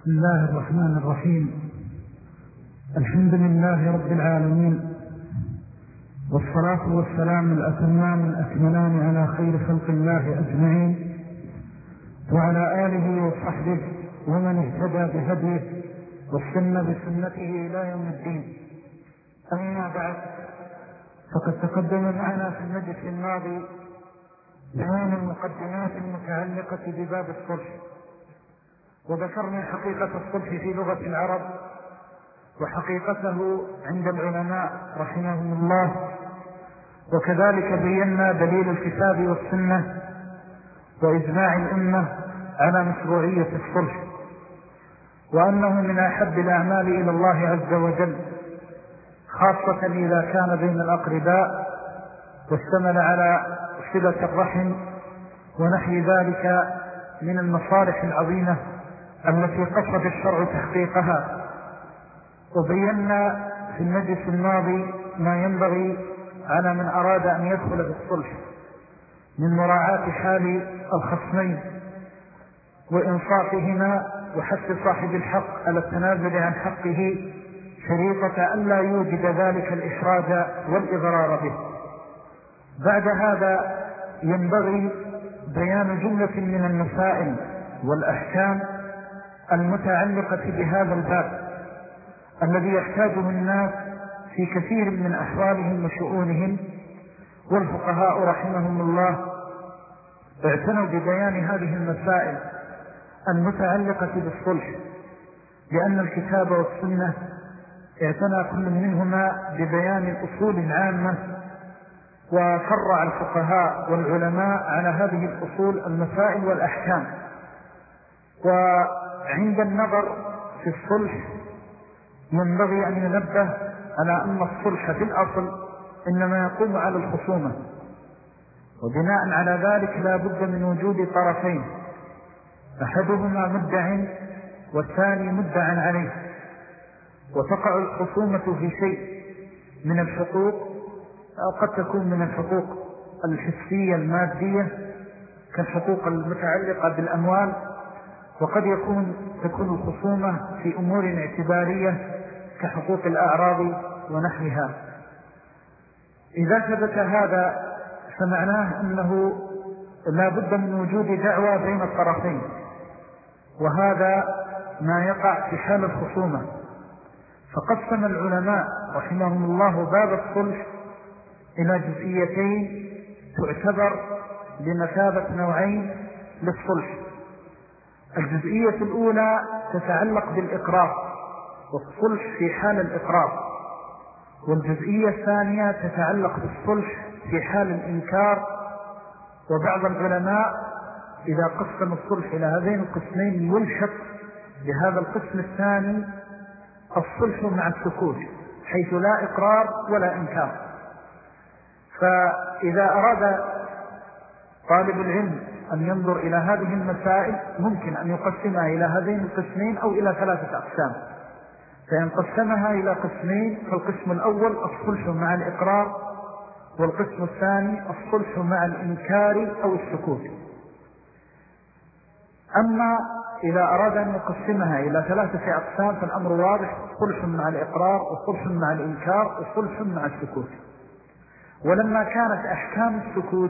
بسم الله الرحمن الرحيم. الحمد لله رب العالمين، والصلاة والسلام الأتمان الأكملان على خير خلق الله أجمعين، وعلى آله وصحبه ومن اهتدى بهديه واستنى بسنته إلى يوم الدين. أما بعد، فقد تقدم معنا في المجلس الماضي بيان المقدمات المتعلقة بباب الصلح، وذكرنا حقيقة الصلح في لغة العرب وحقيقته عند العلماء رحمهم الله، وكذلك بينا دليل الكتاب والسنة وإجماع الأمة على مشروعية الصلح، وأنه من أحب الأعمال إلى الله عز وجل، خاصة إذا كان بين الأقرباء واشتمل على صلة الرحم ونحو ذلك من المصالح العظيمة التي قصد الشرع تحقيقها. وبينا في المجلس الماضي ما ينبغي على من أراد أن يدخل بالصلح من مراعاة حال الخصمين وإنصافهما وحث صاحب الحق على التنازل عن حقه شريطة ألا يوجد ذلك الإحراج والإضرار به. بعد هذا ينبغي بيان جملة من المسائل والأحكام المتعلقة بهذا الباب الذي يحتاجه الناس في كثير من أحوالهم وشؤونهم، والفقهاء رحمهم الله اعتنوا ببيان هذه المسائل المتعلقة بالصلح، لأن الكتاب والسنة اعتنى كل منهما ببيان الأصول العامة، وفرع الفقهاء والعلماء على هذه الأصول المسائل والأحكام. وعند النظر في الصلح ينبغي أن ينبه على أن الصلح في الأصل إنما يقوم على الخصومة، وبناء على ذلك لا بد من وجود طرفين، أحدهما مدع والثاني مدعى عليه، وتقع الخصومة في شيء من الحقوق، أو قد تكون من الحقوق الحسية المادية كالحقوق المتعلقة بالأموال، وقد تكون الخصومة في أمور اعتبارية كحقوق الأعراض ونحوها. إذا ثبت هذا فمعناه أنه لا بد من وجود دعوى بين الطرفين، وهذا ما يقع في حال الخصومة. فقسم العلماء رحمهم الله باب الصلح إلى جزئيتين تعتبر بمثابة نوعين للصلح. الجزئية الأولى تتعلق بالإقرار والصلح في حال الإقرار، والجزئية الثانية تتعلق بالصلح في حال الإنكار. وبعض العلماء إذا قسم الصلح إلى هذين القسمين يلحق بهذا القسم الثاني الصلح مع السكوت، حيث لا إقرار ولا إنكار. فإذا أراد طالب العلم أن ينظر إلى هذه المسائل ممكن أن يقسمها إلى هذين القسمين أو إلى 3 أقسام. فإن قسمها إلى قسمين فالقسم الأول الصلح مع الإقرار، والقسم الثاني الصلح مع الإنكار أو السكوت. أما إذا أراد أن يقسمها إلى 3 أقسام فالأمر واضح: صلح مع الإقرار وصلح مع الإنكار وصلح مع السكوت. ولما كانت أحكام السكوت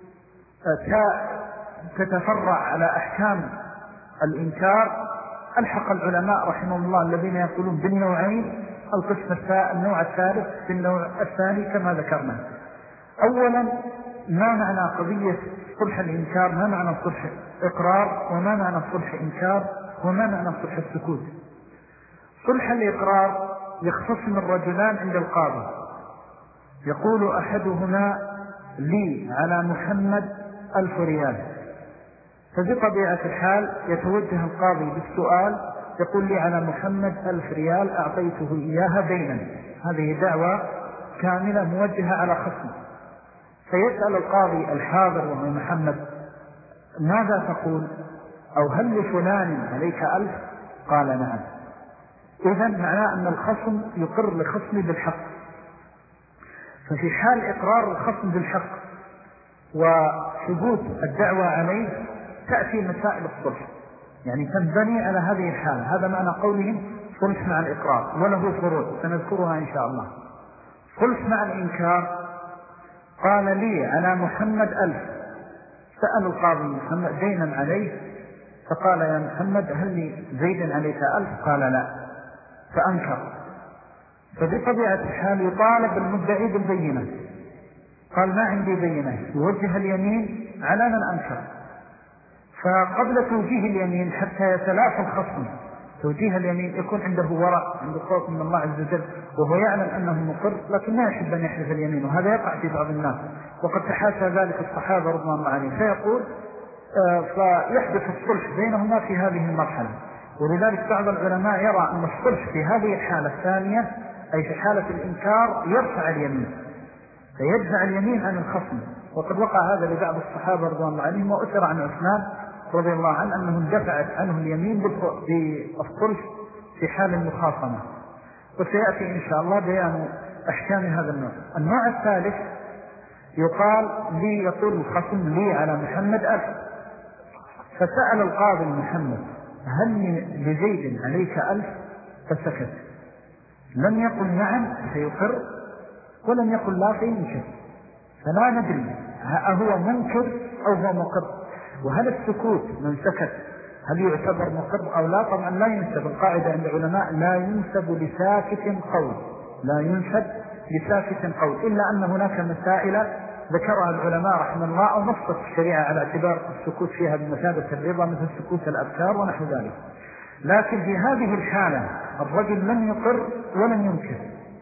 تتفرع على أحكام الإنكار، ألحق العلماء رحمهم الله الذين يقولون بالنوعين النوع الثالث بالنوع الثاني كما ذكرنا. أولا، ما معنى قضية صلح الإنكار؟ ما معنى صلح إقرار؟ وما معنى صلح إنكار؟ وما معنى صلح السكوت؟ صلح الإقرار يختصم الرجلان عند القاضي، يقول أحدهما: لي على محمد 1000 ريال. فبطبيعة الحال يتوجه القاضي بالسؤال، يقول: لي على محمد 1000 ريال أعطيته إياها دينا. هذه دعوة كاملة موجهة على خصم. فيسأل القاضي الحاضر وهو محمد: ماذا تقول؟ أو هل لفلان عليك 1000؟ قال: نعم. إذن معناه أن الخصم يقر لخصم بالحق. ففي حال إقرار الخصم بالحق وثبوت الدعوة عليه تأتي مسائل الصلح. يعني تنبني على هذه الحالة. هذا معنى قولهم صلح مع الإقرار، وله فروع سنذكرها إن شاء الله. صلح مع الإنكار: قال لي على محمد 1000. سأل القاضي محمد دينا عليه، فقال يا محمد هل لي زيد عليك 1000؟ قال لا، فأنكر. فبطبيعة الحال يطالب المدعي بالبينة، قال ما عندي بينة، يوجه اليمين على من أنكر. فقبل توجيه اليمين حتى يتلافى الخصم، توجيه اليمين يكون عنده ورع، عنده خوف من الله عز وجل، وهو يعلم أنه مقر لكن لا يحب أن يحلف اليمين، وهذا يقع في بعض الناس، وقد تحاشى ذلك الصحابة رضوان الله عليهم. فيقول فيحدث الصلح بينهما في هذه المرحلة. ولذلك بعض العلماء يرى أن الصلح في هذه الحالة الثانية، أي في حالة الإنكار، يرفع اليمين فيدفع اليمين عن الخصم. وقد وقع هذا لبعض الصحابة رضوان الله عليهم، وأثر عن عثمان رضي الله عنه أنه اندفعت عنه اليمين بالصلح في حال المخاصمة. وسيأتي إن شاء الله بيان أحكام هذا النوع. النوع الثالث يقال لي، يقول الخصم لي على محمد 1000. فسأل القاضي محمد هل لزيد عليك 1000؟ فسكت، لم يقل نعم سيقر ولم يقل لا سينكر، فلا ندري هو منكر أو هو مقر. وهل السكوت من سكت هل يعتبر مقر أو لا؟ طبعا لا ينسب. القاعدة عند العلماء لا ينسب لساكت قول، لا ينسب لساكت قول، إلا أن هناك مسائل ذكرها العلماء رحمه الله أو نصت الشريعة على اعتبار السكوت فيها بمثابة الرضا، مثل سكوت الأبكار ونحو ذلك. لكن في هذه الحالة الرجل لم يقر ولم ينكر،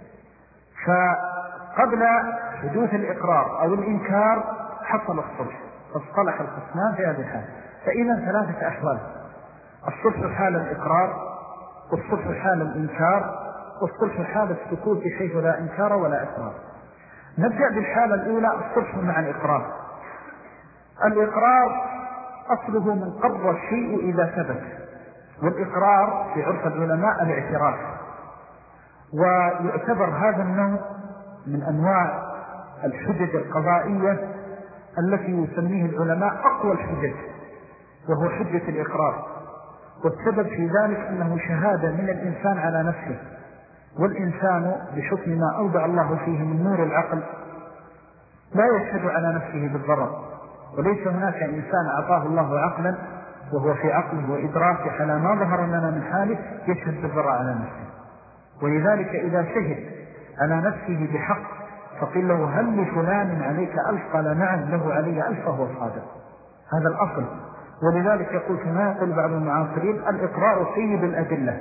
فقبل حدوث الإقرار أو الإنكار حصل الصلح، فاصطلح الخصمان في هذه الحالة. فإذا ثلاثة أحوال: الصلح حال الإقرار، والصلح حال الإنكار، والصلح حال السكوت حيث لا إنكار ولا إقرار. نبدأ بالحالة الأولى، الصلح مع الإقرار. الإقرار أصله من قر الشيء إذا ثبت، والإقرار في عرف العلماء الاعتراف. ويعتبر هذا النوع من أنواع الحجج القضائية التي يسميه العلماء أقوى الحجج، وهو حجة الإقرار. والسبب في ذلك أنه شهادة من الإنسان على نفسه، والإنسان بحكم ما أوضع الله فيه من نور العقل لا يشهد على نفسه بالضرر، وليس هناك إنسان أعطاه الله عقلا وهو في عقله وإدراكه على ما ظهر لنا من حاله يشهد بالضرر على نفسه. ولذلك إذا شهد على نفسه بحق فقيل له هل لفلان عليك 1000؟ قال نعم له علي 1000 فهو صادق. هذا الأصل. ولذلك يقول كما يقول بعض المعاصرين الإقرار سيد الأدلة.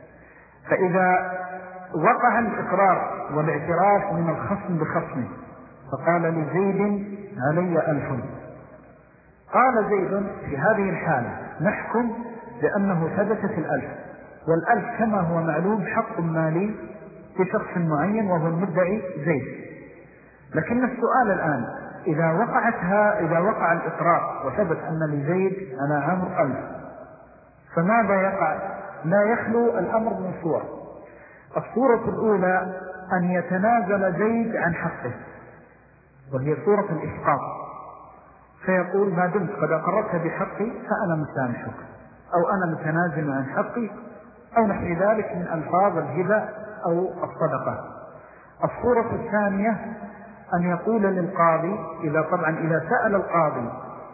فإذا وقع الإقرار والاعتراف من الخصم بخصمه فقال لزيد علي 1000، قال زيد في هذه الحالة نحكم بأنه ثبتت 1000، وال1000 كما هو معلوم حق مالي في شخص معين وهو المدعي زيد. لكن السؤال الآن إذا وقع الإقرار وثبت أن لزيد أنا عمر 1000، فماذا يقع؟ لا يخلو الأمر من صور. الصورة الأولى أن يتنازل زيد عن حقه، وهي صورة الإسقاط، فيقول ما دمت قد أقررت بحقي فأنا مسامحك، أو أنا متنازل عن حقي، أو نحو ذلك من ألفاظ الهبة أو الصدقة. الصورة الثانية أن يقول للقاضي إذا سأل القاضي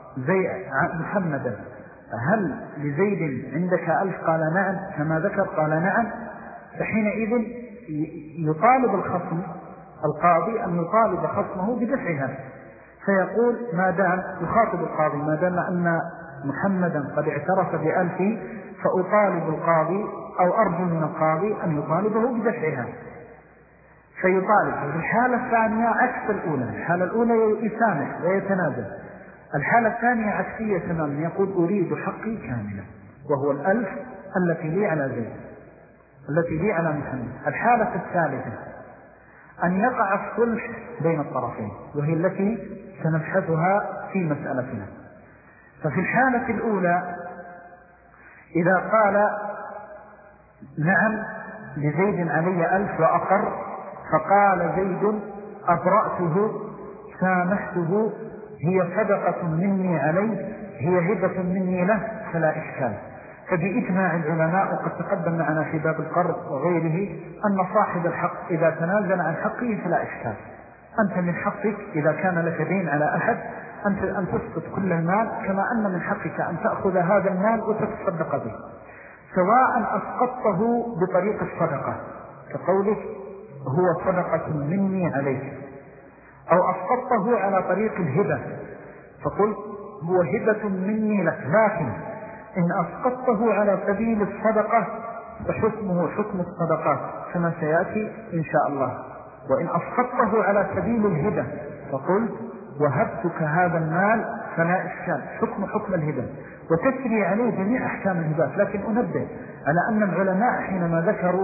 محمدا هل لزيد عندك 1000؟ قال نعم كما ذكر، قال نعم، فحينئذ يطالب القاضي أن يطالب خصمه بدفعها، فيقول ما دام يخاطب القاضي ما دام أن محمدا قد اعترف ب1000 فأطالب القاضي أو أرجو من القاضي أن يطالبه بدفعها، فيطالب. في الحالة الثانية عكس الأولى، الحالة الأولى يسامح ويتنازل، الحالة الثانية عكسية تماما، يقول أريد حقي كاملا وهو 1000 التي لي على زيد، التي لي على محمد. الحالة الثالثة أن يقع الصلح بين الطرفين، وهي التي سنبحثها في مسألتنا. ففي الحالة الأولى إذا قال نعم لزيد علي 1000 وأقر، فقال زيد أبرأته سامحته هي صدقة مني عليه هي هبة مني له فلا إشكال. فبإجماع العلماء وقد تقدم معنا في باب القرض وغيره أن صاحب الحق إذا تنازل عن حقه فلا إشكال. أنت من حقك إذا كان لك دين على أحد أن تسقط كل المال، كما أن من حقك أن تأخذ هذا المال وتتصدق به، سواء أسقطته بطريق الصدقة كقولك هو صدقة مني عليك، أو أسقطته على طريق الهبة فقل هو هبة مني لك، لكن إن أسقطته على سبيل الصدقة فحكمه حكم الصدقات كما سيأتي إن شاء الله. وإن أسقطته على سبيل الهبة فقل وهبتك هذا المال فلا إشكال، حكم الهبة، وتسري عليه جميع أحكام الهبات. لكن أنبه على أن العلماء حينما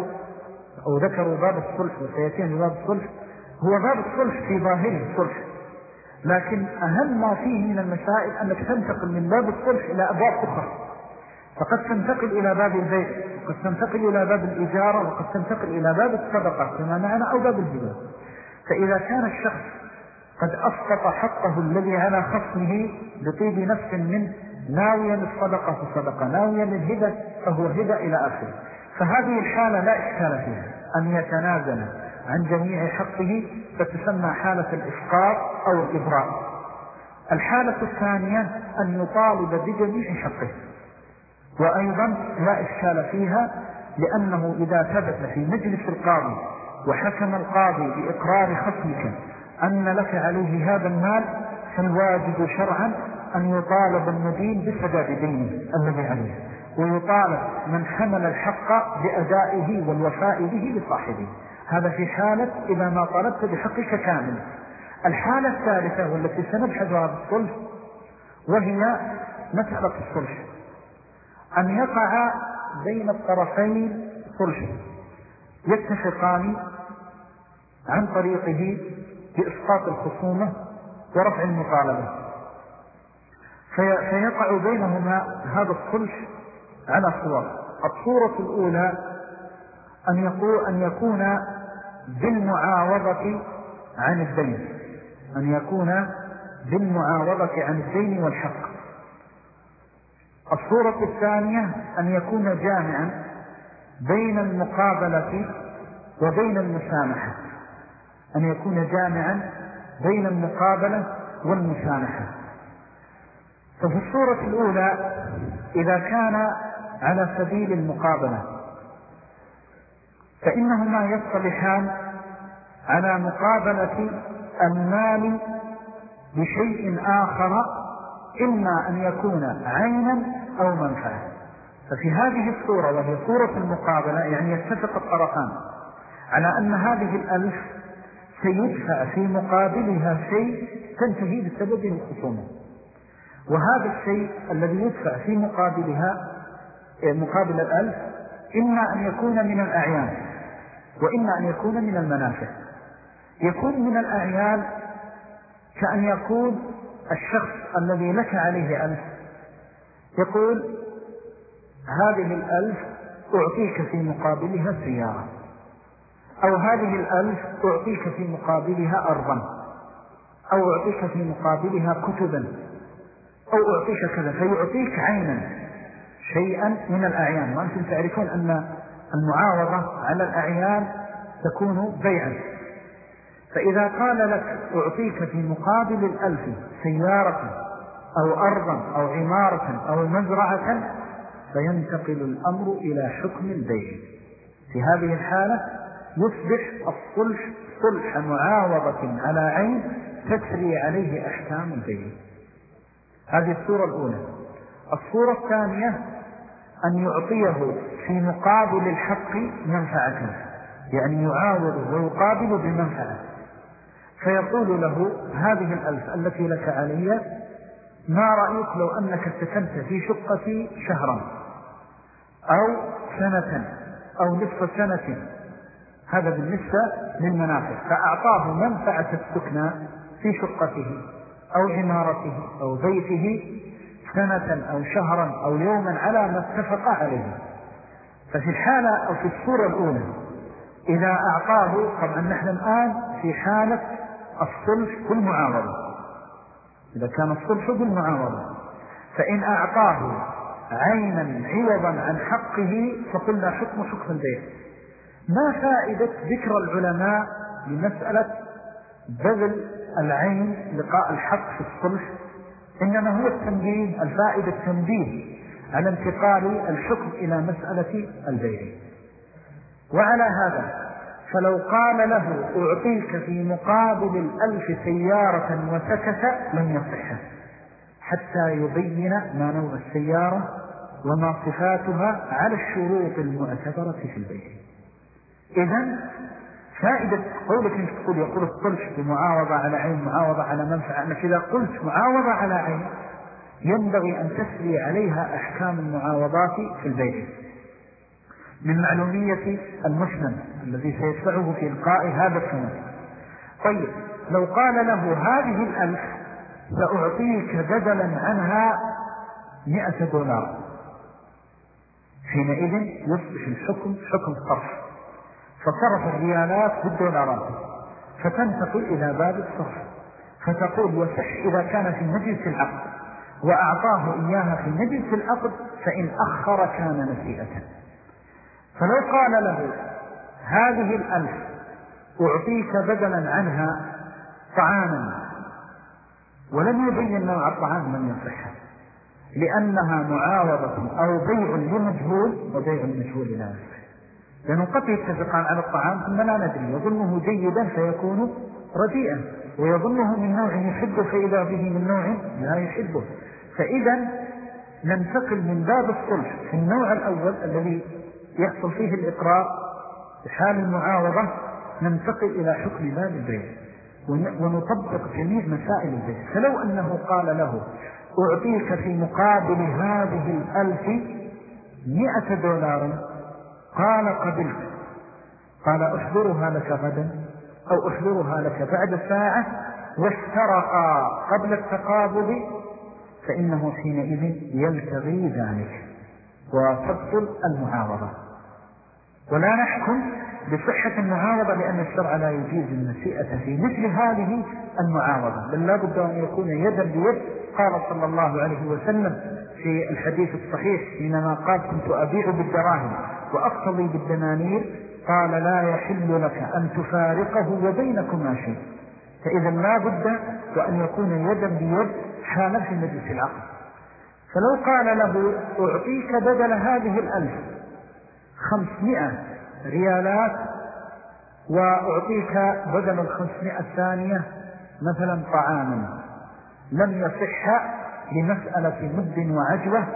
ذكروا باب الصلح، وسيأتين باب الصلح، هو باب الصلح في ظاهره الصلح، لكن أهم ما فيه من المسائل أنك تنتقل من باب الصلح إلى أبواب أخرى، فقد تنتقل إلى باب البيع، وقد تنتقل إلى باب الإجارة، وقد تنتقل إلى باب الصدقة كما معنا، أو باب الهبة. فإذا كان الشخص قد أسقط حقه الذي على خصمه بطيب نفس منه ناويا للصدقة فصدقة، ناويا للهبة فهو هبة إلى آخره، فهذه الحالة لا إشكال فيها أن يتنازل عن جميع حقه، فتسمى حالة الإسقاط أو الإبراء. الحالة الثانية أن يطالب بجميع حقه، وأيضا لا إشكال فيها، لأنه إذا ثبت في مجلس القاضي وحكم القاضي بإقرار خصمك أن لك عليه هذا المال، فالواجب شرعا أن يطالب المدين بسداد دينه الذي عليه، ويطالب من حمل الحق بأدائه والوفاء به لصاحبه. هذا في حالة إذا ما طلبت بحقك كامل. الحالة الثالثة والتي سنبحثها بالصلح وهي مسألة الصلح، أن يقع بين الطرفين صلح يتفقان عن طريقه بإسقاط الخصومة ورفع المطالبة، فيقع بينهما هذا الصلح على صور. الصورة الأولى أن يكون بالمعاوضة عن الدين، أن يكون بالمعاوضة عن الدين والحق. الصورة الثانية أن يكون جامعا بين المقابلة وبين المسامحة، أن يكون جامعا بين المقابلة والمسامحة. ففي الصورة الأولى إذا كان على سبيل المقابلة فإنهما يصطلحان على مقابلة المال بشيء آخر، إما أن يكون عينا أو منفعة. ففي هذه الصورة وهي صورة المقابلة يعني يتفق الطرفان على أن هذه الألف سيدفع في مقابلها شيء تنتهي بسببه الخصومة، وهذا الشيء الذي يدفع في مقابلها مقابل الألف إما أن يكون من الأعيان وإما أن يكون من المنافع. يكون من الأعيان كأن يكون الشخص الذي لك عليه ألف يقول هذه الألف أعطيك في مقابلها سيارة، أو هذه الألف أعطيك في مقابلها أرضا، أو أعطيك في مقابلها كتبا، أو أعطيك كذا، فيعطيك عينا شيئا من الأعيان. وأنتم تعرفون أن المعاوضة على الأعيان تكون بيعا، فإذا قال لك أعطيك في مقابل الألف سيارة أو أرضا أو عمارة أو مزرعة فينتقل الأمر إلى حكم البيع. في هذه الحالة يصبح الصلح صلح معاوضة على عين تسري عليه أحكام البيع. هذه الصورة الأولى. الصورة الثانية أن يعطيه في مقابل الحق منفعة، يعني يعاوضه ويقابل بمنفعة، فيقول له هذه الألف التي لك علي ما رأيك لو أنك سكنت في شقتي شهرا أو سنة أو نصف سنة. هذا بالنسبة للمنافع، فأعطاه منفعة السكنى في شقته أو عمارته أو بيته سنة أو شهرا أو يوما على ما اتفق عليه. ففي الحالة أو في الصورة الأولى إذا أعطاه، طبعا نحن الآن في حالة الصلح بالمعاوضة، إذا كان الصلح بالمعاوضة، فإن أعطاه عينا عوضا عن حقه فقلنا حكم البيع. ما فائدة ذكر العلماء لمسألة بذل العين لقاء الحق في الصلح؟ إنما هو التنبيه، الفائدة التنبيه على انتقال الحكم إلى مسألة البيع. وعلى هذا فلو قال له أعطيك في مقابل 1000 سيارة وسكت لم يصح حتى يبين ما نوع السيارة وما صفاتها على الشروط المعتبرة في البيع. إذن فائدة قولك أنك يقول الصلح بمعاوضة على عين، معاوضة على منفعة، أنك إذا قلت معاوضة على عين ينبغي أن تسري عليها أحكام المعاوضات في البيع من معلومية المسلم الذي سيدفعه في إلقاء هذا الثمن. طيب لو قال له هذه 1000 سأعطيك بدلا عنها $100، حينئذ يصبح الحكم حكم صرف، فصرف الريالات بالدولارات، فتنتقل إلى باب الصرف، فتقول يصح إذا كان في مجلس العقد وأعطاه إياها في مجلس العقد، فإن أخر كان نسيئة. فلو قال له هذه 1000 أعطيك بدلا عنها طعاما ولم يبين نوع الطعام لم يصح، لأنها معاوضة أو بيع لمجهول، وبيع المجهول لا يصح، لأنه قد يتفقان على الطعام ثم لا ندري، يظنه جيدا فيكون رديئا، ويظنه من نوع يحبه فإذا به من نوع لا يحبه. فإذا ننتقل من باب الصلح في النوع الأول الذي يحصل فيه الإقرار بحال المعاوضة، ننتقل إلى حكم باب البيع ونطبق جميع مسائل البيع. فلو أنه قال له أعطيك في مقابل هذه 1000 $100، قال قبلت، قال أحضرها لك غدا أو أحضرها لك بعد ساعة، واشترقا قبل التقابض، فإنه حينئذ يلتغي ذلك وتبطل المعاوضة. ولا نحكم بصحة المعاوضة لأن الشرع لا يجيز النسيئة في مثل هذه المعاوضة، بل لا بد أن يكون يدا بيد. قال صلى الله عليه وسلم في الحديث الصحيح حينما قال كنت أبيع بالدراهم وأقتضي بالدنانير، قال لا يحل لك أن تفارقه وبينكما شيء. فإذا لا بد وأن يكون يدا بيد حالا في مجلس العقد. فلو قال له أعطيك بدل هذه 1000 500 ريالات وأعطيك بدل 500 الثانية مثلا طعاما، لم يصح لمسألة مد وعجوة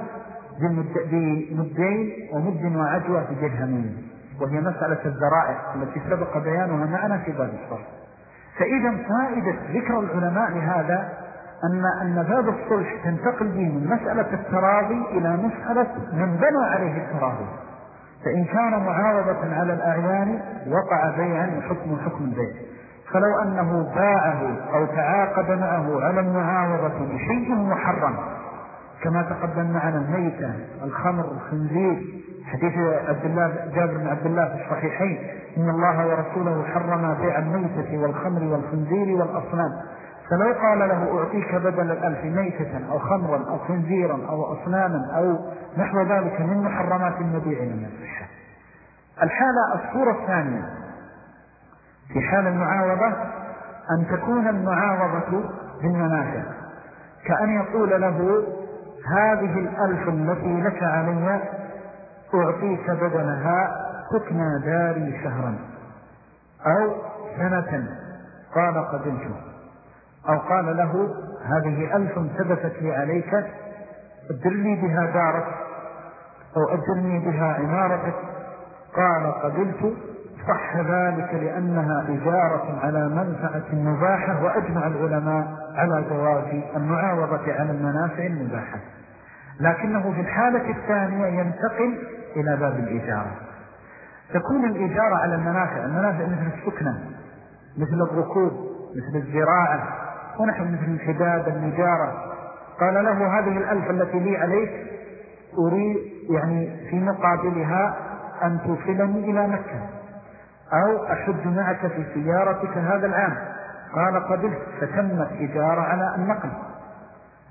بمدين ومد وعجوة بدرهمين، وهي مسألة الذرائع التي سبق بيانها معنا في باب الصرف. فإذا فائدة ذكر العلماء لهذا أن باب الصلح تنتقل به من مسألة التراضي إلى مسألة من بنى عليه التراضي. فإن كان معاوضة على الأعيان وقع بيعا وحكم حكم البيع. فلو أنه باعه أو تعاقد معه على المعاوضة بشيء محرم كما تقدم معنا الميتة، الخمر، الخنزير، حديث جابر بن عبد الله في الصحيحين إن الله ورسوله حرم بيع الميتة والخمر والخنزير والأصنام. فلو قال له أعطيك بدل 1000 ميتة أو خمرا أو خنزيرا أو أصناما أو نحو ذلك من محرمات المبيع من الصحة. الصورة الثانية في حال المعاوضة أن تكون المعاوضة بالمنافع، كأن يقول له هذه 1000 التي لك علي أعطيك بدلها سكنى داري شهرا أو سنة، قال قبلت. أو قال له هذه 1000 ثبتت لي عليك أدرني بها دارك أو أدرني بها عمارتك، قال قبلت. صح ذلك لأنها إجارة على منفعة مباحة، وأجمع العلماء على جواز المعاوضة على المنافع المباحة. لكنه في الحالة الثانية ينتقل إلى باب الإجارة. تكون الإجارة على المنافع مثل السكنة، مثل الركوب، مثل الزراعة، ونحن مثل الحداد، النجارة. قال له هذه 1000 التي لي عليك أريد في مقابلها أن توصلني إلى مكة أو أحج معك في سيارتك هذا العام، قال قبلت. فتمت إجارة على النقل.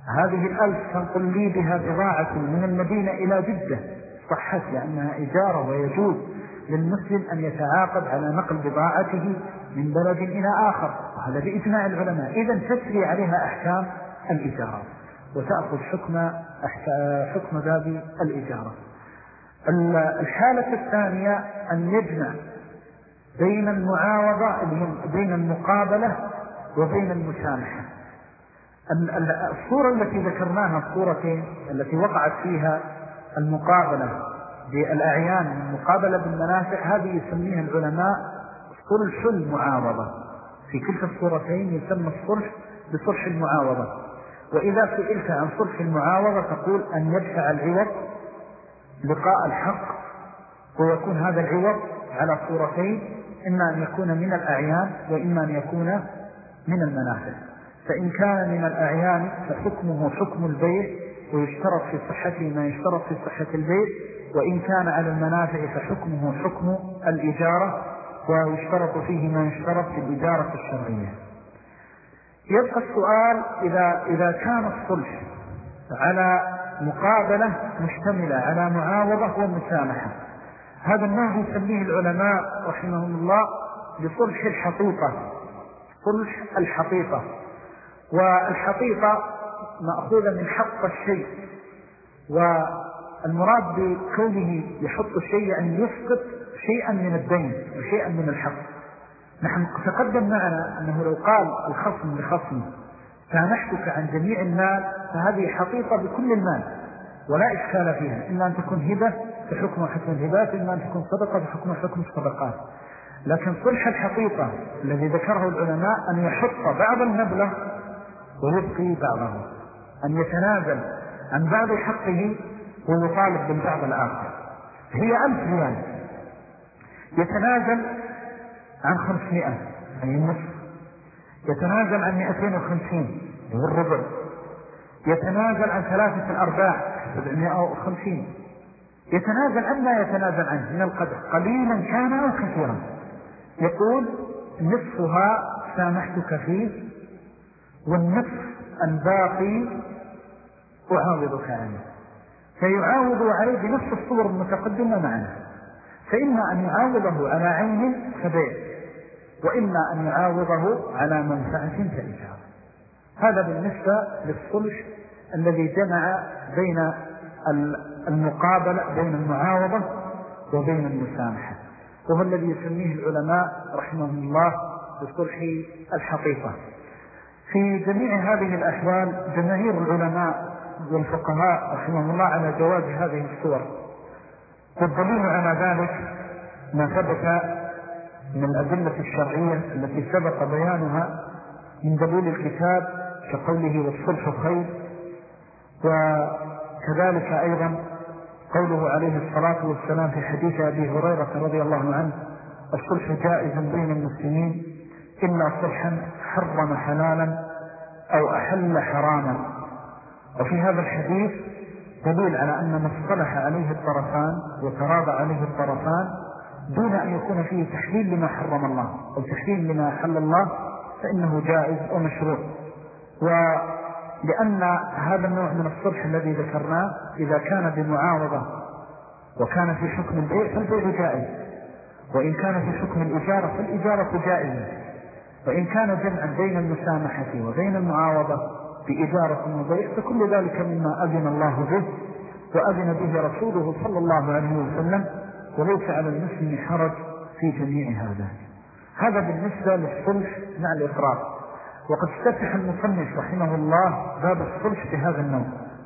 هذه الألف تنقل لي بها بضاعة من المدينة إلى جدة صحت لأنها إجارة، ويجوز للمسلم أن يتعاقد على نقل بضاعته من بلد إلى آخر، وهذا بإجماع العلماء. إذن تسري عليها أحكام الإجارة وتأخذ حكم باب الإجارة. الحالة الثانية أن يجمع بين المعاوضة بين المقابلة وبين المسامحة. الصورة التي ذكرناها، الصورتين التي وقعت فيها المقابلة بالأعيان والمقابلة بالمنافع، هذه يسميها العلماء صلح المعاوضة. في كلتا الصورتين يسمى الصلح بصلح المعاوضة. وإذا سئلت عن صلح المعاوضة تقول أن يدفع العوض لقاء الحق، ويكون هذا العوض على صورتين، إما أن يكون من الأعيان وإما أن يكون من المنافع. فإن كان من الأعيان فحكمه حكم البيع ويشترط في صحته ما يشترط في صحة البيع، وإن كان على المنافع فحكمه حكم الإجارة ويشترط فيه ما يشترط في الإجارة الشرعية. يبقى السؤال إذا كان الصلح على مقابلة مشتملة على معاوضة ومسامحة، هذا النوع يسميه العلماء رحمهم الله بصلح الحقيقة. صلح الحقيقة، والحقيقة مأخوذة من حق الشيء، والمراد بكونه يحط الشيء يعني يسقط شيئا من الدين وشيئا من الحق. نحن تقدم معنا أنه لو قال الخصم لخصم سامحتك عن جميع المال فهذه حقيقة بكل المال ولا إشكال فيها، إما أن تكون هبة بحكم حكم الهبات، إما أن تكون صدقة بحكم حكم الصدقات. لكن صلح الحقيقة الذي ذكره العلماء أن يحط بعض المبلغ ويبقي بعضه، أن يتنازل عن بعض حقه ويطالب بالبعض الآخر. هي 1000 ريال يتنازل عن 500 أي النصف، يتنازل عن 250 هو الربع، يتنازل عن 3/4 750، يتنازل عن ما يتنازل عنه من القدر قليلا كان أو كثيرا. يقول نصفها سامحتك فيه والنصف الباقي أعاوضك عنه، فيعاوض عليه بنفس الصور المتقدمة معنا. فإما أن يعاوضه على عين كبير، وإما أن يعاوضه على منفعة كإجارة. هذا بالنسبة للصلح الذي جمع بين المقابلة بين المعاوضة وبين المسامحة، وهو الذي يسميه العلماء رحمهم الله بصلح الحقيقة. في جميع هذه الأحوال جماهير العلماء والفقهاء رحمهم الله على جواز هذه الصور، والدليل على ذلك ما ثبت من الأدلة الشرعية التي سبق بيانها من دليل الكتاب كقوله والصلح خير، وكذلك أيضا قوله عليه الصلاة والسلام في حديث أبي هريرة رضي الله عنه الصلح جائز بين المسلمين إلا صلحا حرم حلالا أو أحل حراما. وفي هذا الحديث دليل على أن ما اصطلح عليه الطرفان وتراضى عليه الطرفان دون أن يكون فيه تحليل لما حرم الله أو تحليل لما حل الله فإنه جائز ومشروع. ولأن هذا النوع من الصلح الذي ذكرناه إذا كان بمعاوضة وكان في حكم البيع فالبيع جائز، وإن كان في حكم الإجارة فالإجارة جائزة، وإن كان جمعا بين المسامحة وبين المعاوضة بإجارة وبيع فكل ذلك مما أذن الله به وأذن به رسوله صلى الله عليه وسلم، وليس على المسلم حرج في جميع هذا. هذا بالنسبة للصلح مع الإقرار. وقد استفتح المصنف رحمه الله باب الصلح بهذا النوع،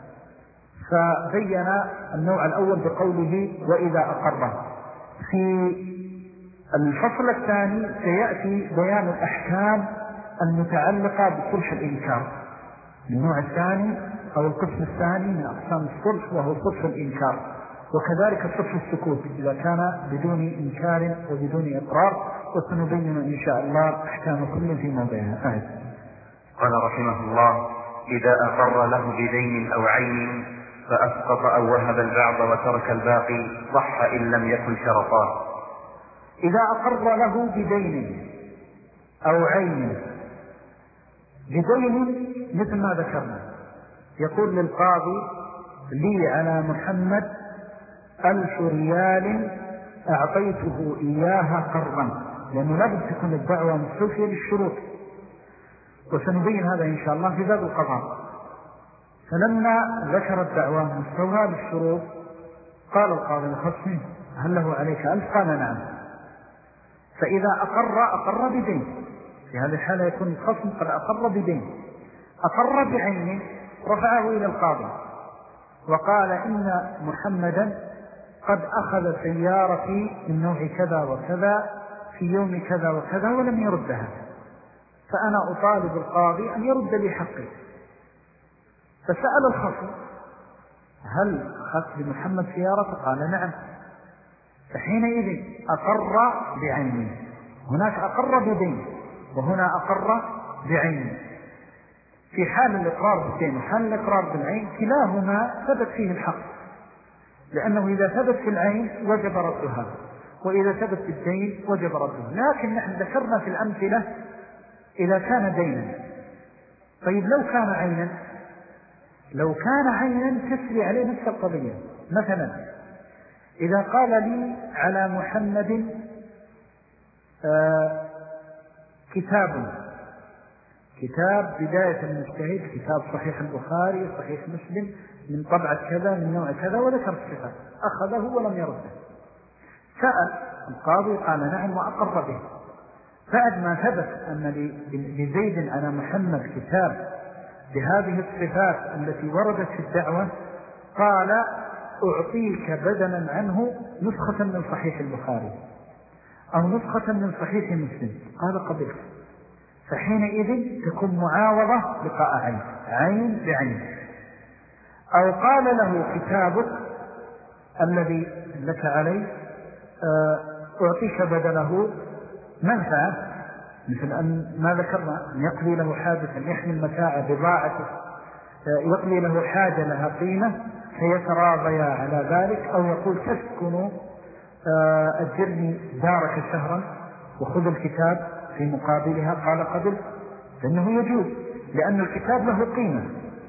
فبين النوع الأول بقوله وإذا أقر. في الفصل الثاني سيأتي بيان الأحكام المتعلقة بصلح الإنكار، النوع الثاني أو القسم الثاني من أقسام الصلح وهو صلح الإنكار، وكذلك صلح السكوت إذا كان بدون إنكار وبدون إقرار، وسنبين إن شاء الله أحكام كل في موضعها. قال رحمه الله إذا أقر له بدين أو عين فأسقط أو وهب البعض وترك الباقي صح إن لم يكن شرطا. إذا أقر له بدين أو عين، بدين مثل ما ذكرنا يقول للقاضي لي على محمد 1000 ريال أعطيته إياها قرضا، لأنه لا بد تكون الدعوة مستوفية للشروط، وسنبين هذا إن شاء الله في باب القضاء. فلما ذكر الدعوة مستوها للشروط قال القاضي لخصمه هل له عليك 1000؟ قال نعم. فإذا أقر بدين، في هذه الحالة يكون الخصم قد أقر بدين، أقر بعينه، رفعه إلى القاضي وقال إن محمدا قد أخذ سيارتي من نوع كذا وكذا في يوم كذا وكذا ولم يردها، فأنا أطالب القاضي أن يرد لي حقي. فسأل الخصم هل أخذت لمحمد سيارته؟ قال نعم. فحينئذ أقر بعينه، هناك أقر بدين وهنا أقر بعينه. في حال الإقرار بالدين وحال الإقرار بالعين كلاهما ثبت فيه الحق، لأنه إذا ثبت في العين وجب ردها، وإذا ثبت في الدين وجب ردها. لكن نحن ذكرنا في الأمثلة إذا كان دينا. طيب لو كان عينا تسري عليه نفس القضية. مثلا إذا قال لي على محمد كتاب بداية المجتهد، كتاب صحيح البخاري صحيح مسلم من طبعة كذا من نوع كذا، وذكر الصفات، أخذه ولم يرده. سأل القاضي قال نعم وأقر به. بعد ما ثبت أن لزيد على محمد كتاب بهذه الصفات التي وردت في الدعوة، قال أعطيك بدلا عنه نسخة من صحيح البخاري أو نسخة من صحيح مسلم. قال قبلت. فحينئذ تكون معاوضة لقاء عين بعين. أو قال له كتابك الذي لك عليه أعطيك بدله منفعة، مثل أن ما ذكرنا أن يقضي له حاجة، أن يحمل متاع بضاعته، يقضي له حاجة لها قيمة فيتراضيا على ذلك، أو يقول تسكن أجرني دارك شهرا وخذ الكتاب في مقابلها. قال قبل، لأنه يجوز، لأن الكتاب له قيمة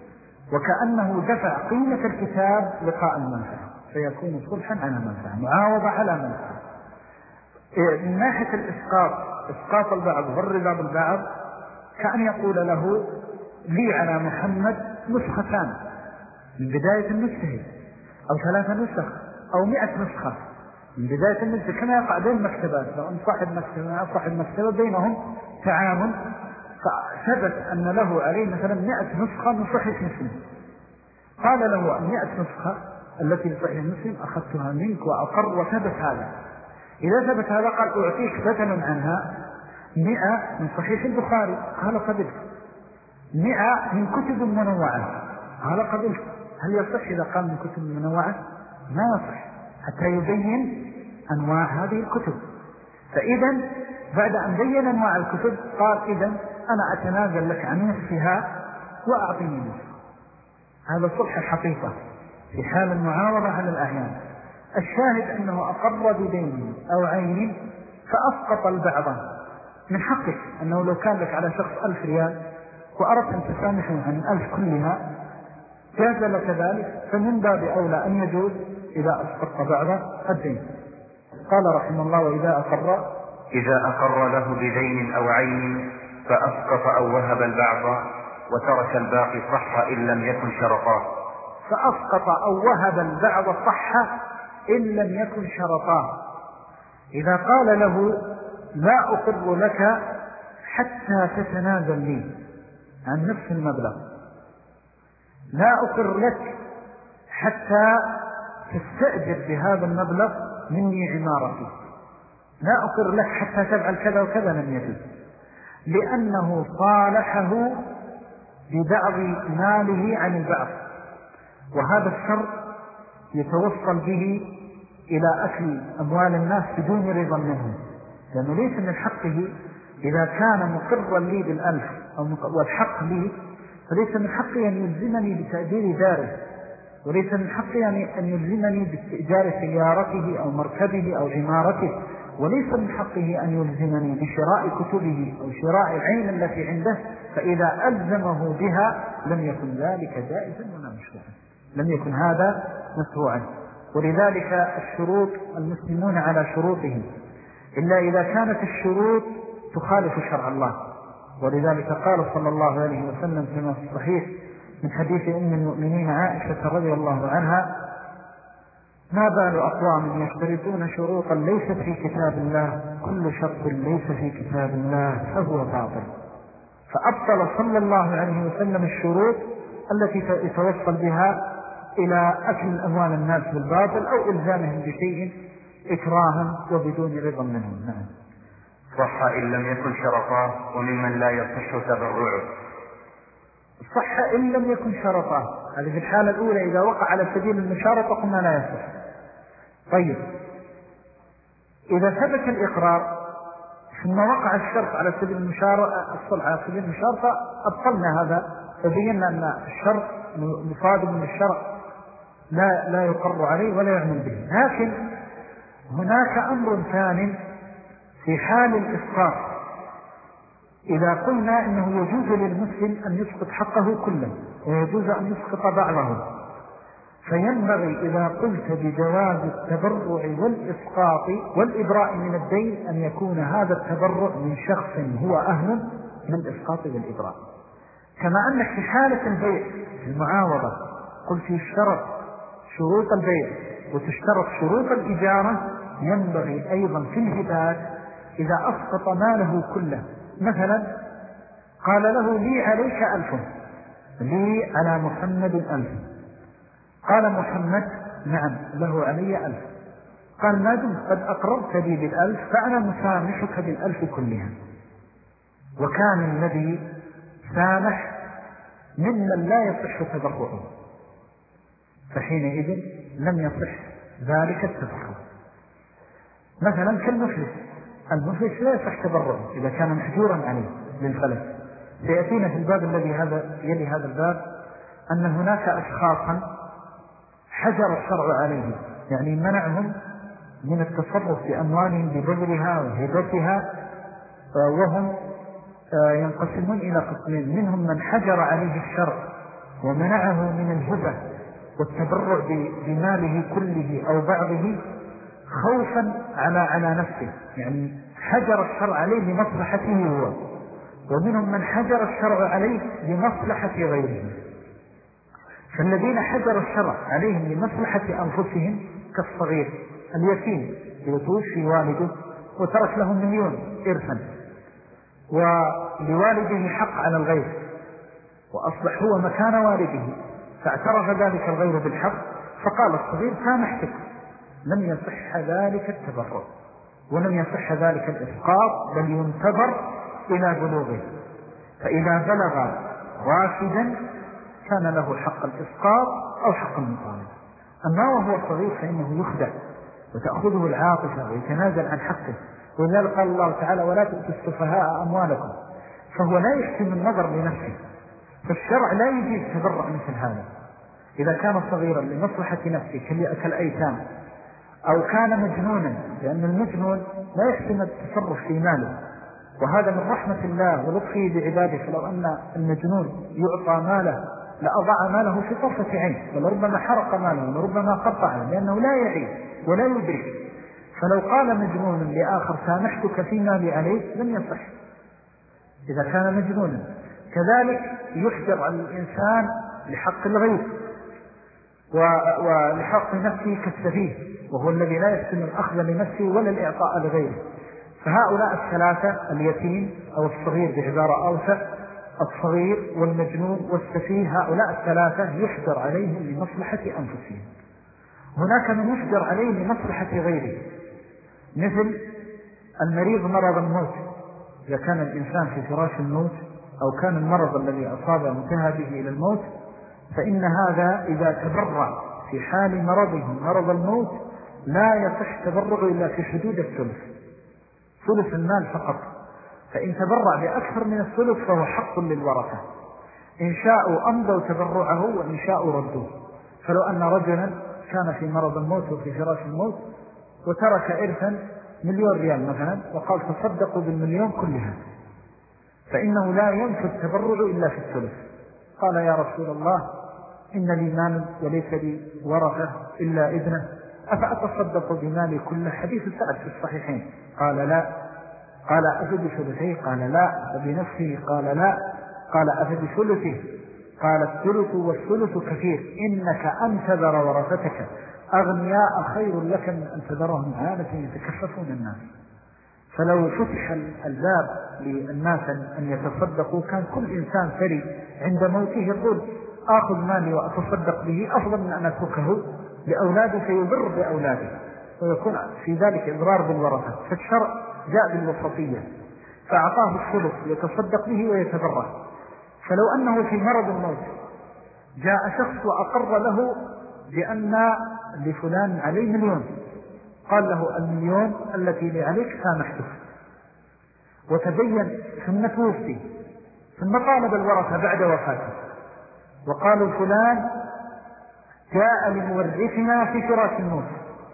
وكأنه دفع قيمة الكتاب لقاء المنفعة، فيكون صلحا على منفعة، معاوضة على منفعة. من ناحية إسقاط البعض والرضا بالبعض، كأن يقول له لي على محمد نسختان من بداية المجتهد، أو 3 نسخ أو 100 نسخة من بداية المجتهد، كما يقع بين المكتبات. لو أن صاحب مكتبة أو صاحب مكتبة بينهم تعامل، فثبت أن له عليه مثلا 100 نسخة من صحيح مسلم، قال له 100 نسخة التي في صحيح مسلم أخذتها منك وأقر وثبت هذا. إذا ثبت هذا قال أعطيك بدلا عنها 100 من صحيح البخاري. قال قبلت. 100 من كتب منوعة. قال قبلت. هل يصح إذا قال من كتب منوعة؟ ما يصح حتى يبين أنواع هذه الكتب. فإذا بعد أن بين أنواع الكتب قال إذا أنا أتنازل لك عن نفسها وأعطيني نفسها. هذا صلح الحقيقة في حال المعاوضة على الأعيان. الشاهد أنه أقر بدين أو عين فأسقط البعض من حقك، أنه لو كان لك على شخص 1000 ريال وأردت أن تسامحه عن 1000 كلها جاز لك ذلك، فمن باب أولى أن يجوز إذا أسقط بعض الدين. قال رحمه الله إذا أقر له بدين أو عين فأسقط أو وهب البعض وترك الباقي صح إن لم يكن شرطا. فأسقط أو وهب البعض صح إن لم يكن شرطا. إذا قال له لا أقر لك حتى تتنازل لي عن نفس المبلغ، لا أقر لك حتى تستأجر بهذا المبلغ مني عمارتي، لا أقر لك حتى تفعل كذا وكذا، لم يجوز، لأنه صالحه ببعض ماله عن البعض، وهذا الشر يتوصل به إلى أكل أموال الناس بدون رضا منهم، لأنه ليس من حقه إذا كان مقرا لي بال1000 والحق لي، فليس من حقي أن يلزمني بتأجير داره، وليس من حقي أن يلزمني باستئجار سيارته أو مركبه أو عمارته، وليس من حقه أن يلزمني بشراء كتبه أو شراء العين التي عنده، فإذا ألزمه بها لم يكن ذلك جائزا ولا مشروعا، لم يكن هذا مشروعا. ولذلك الشروط المسلمون على شروطهم إلا إذا كانت الشروط تخالف شرع الله. ولذلك قال صلى الله عليه وسلم كما في الصحيح من حديث أم المؤمنين عائشة رضي الله عنها: ما بال أقوام يشترطون شروطا ليست في كتاب الله، كل شرط ليس في كتاب الله فهو باطل. فأبطل صلى الله عليه وسلم الشروط التي يتوصل بها إلى أكل أموال الناس بالباطل أو إلزامهم بشيء إكراها وبدون رضا منهم. نعم. صح إن لم يكن شرطاه وممن لا يصح تبرعه. صح إن لم يكن شرطاه، هذه في الحالة الأولى إذا وقع على سبيل المشارطة قلنا لا يصح. طيب إذا ثبت الإقرار ثم وقع الشرط على سبيل المشارطة، الصلح على سبيل المشارطة، أبطلنا هذا وبينا أن الشرط مصادم من الشرع لا يقر عليه ولا يعمل به. لكن هناك أمر ثاني في حال الإسقاط، إذا قلنا إنه يجوز للمسلم أن يسقط حقه كله ويجوز أن يسقط بعضه، فينبغي إذا قلت بجواز التبرع والإسقاط والإبراء من الدين أن يكون هذا التبرع من شخص هو أهل للإسقاط والإبراء. كما أنك في حالة البيع المعاوضة قلت يشترط شروط البيع وتشترط شروط الإجارة، ينبغي أيضا في الهبات إذا أسقط ماله كله، مثلا قال له لي عليك 1000، لي على محمد 1000، قال محمد نعم له علي 1000، قال ما دمت قد أقررت لي بال1000 فأنا مسامحك بال1000 كلها. وكان الذي سامح ممن لا يصح تبرعه، فحينئذ لم يصح ذلك التبرع. مثلا كالمفلس، المفلس لا يصح تبرعه إذا كان محجورا عليه للفلس. سيأتينا في الباب الذي يلي هذا الباب أن هناك أشخاصا حجر الشرع عليه، يعني منعهم من التصرف بأموالهم ببذلها وهبتها، وهم ينقسمون إلى قسمين: منهم من حجر عليه الشرع ومنعه من الهبة والتبرع بماله كله أو بعضه خوفا على نفسه، يعني حجر الشرع عليه لمصلحته هو، ومنهم من حجر الشرع عليه لمصلحة غيره. فالذين حجر الشرع عليهم لمصلحة أنفسهم كالصغير اليتيم يتوفي والده وترك له 1,000,000 إرثا، ولوالده حق على الغير وأصبح هو مكان والده، فاعترف ذلك الغير بالحق، فقال الصغير سامحتك، لم يصح ذلك التبرع ولم يصح ذلك الإسقاط، بل ينتظر إلى بلوغه، فإذا بلغ راشدا كان له حق الإسقاط أو حق المطالبة. أما وهو صغير فإنه يخدع وتأخذه العاطفة ويتنازل عن حقه، ولذلك قال الله تعالى: ولا تؤتوا السفهاء أموالكم، فهو لا يحسن النظر لنفسه، فالشرع لا يجيز تبرع مثل هذا. إذا كان صغيرا لمصلحة نفسه كالأيتام، أو كان مجنونا، لأن المجنون لا يحسن التصرف في ماله، وهذا من رحمة الله ولطفه بعباده، فلو أن المجنون يعطى ماله لأضع ماله في طرفة عين، ولربما حرق ماله ولربما قطعه، لأنه لا يعي ولا يدرك. فلو قال مجنون لآخر سامحتك في مالي عليك لم يصح إذا كان مجنونا. كذلك يحجر على الإنسان لحق الغير ولحق نفسه كالسفيه، وهو الذي لا يحسن الأخذ لنفسه ولا الإعطاء لغيره. فهؤلاء الثلاثة، اليتيم أو الصغير بعبارة أوسع، الصغير والمجنون والسفيه، هؤلاء الثلاثة يحجر عليهم لمصلحة أنفسهم. هناك من يحجر عليه لمصلحة غيره، مثل المريض مرض الموت، إذا كان الإنسان في فراش الموت أو كان المرض الذي أصابه منتهى به إلى الموت، فإن هذا إذا تبرع في حال مرضه مرض الموت لا يصح تبرع إلا في حدود ثلث المال فقط، فإن تبرع بأكثر من الثلث فهو حق للورثة، إن شاءوا أمضوا تبرعه وإن شاءوا ردوه. فلو أن رجلا كان في مرض الموت وفي فراش الموت وترك إرثا 1,000,000 ريال مثلا وقال تصدقوا بال1,000,000 كلها، فإنه لا ينفذ التبرع إلا في الثلث. قال يا رسول الله إن لي مال وليس لي ورثة إلا ابنه، أفأتصدق بمالي كله؟ حديث سعد في الصحيحين. قال لا. قال أفبثلثه؟ قال لا. أفبنفسه؟ قال لا. قال أفبثلثه؟ قال الثلث والثلث كثير، إنك أن تذر ورثتك أغنياء خير لك من أن تذرهم عالة يتكففون الناس. فلو فتح الباب للناس أن يتصدقوا كان كل إنسان ثري عند موته يقول آخذ مالي وأتصدق به أفضل من أن أتركه لأولاده فيضر بأولاده، ويكون في ذلك إضرار بالورثة. فالشرع جاء بالوسطية فأعطاه الثلث يتصدق به ويتبرع. فلو أنه في مرض الموت جاء شخص وأقر له بأن لفلان عليه 1,000,000، قال له 1,000,000 التي لي عليك سامحتك، وتبين ثم توفي، ثم طالب الورثة بعد وفاته وقالوا فلان جاء لمورثنا في فراش الموت،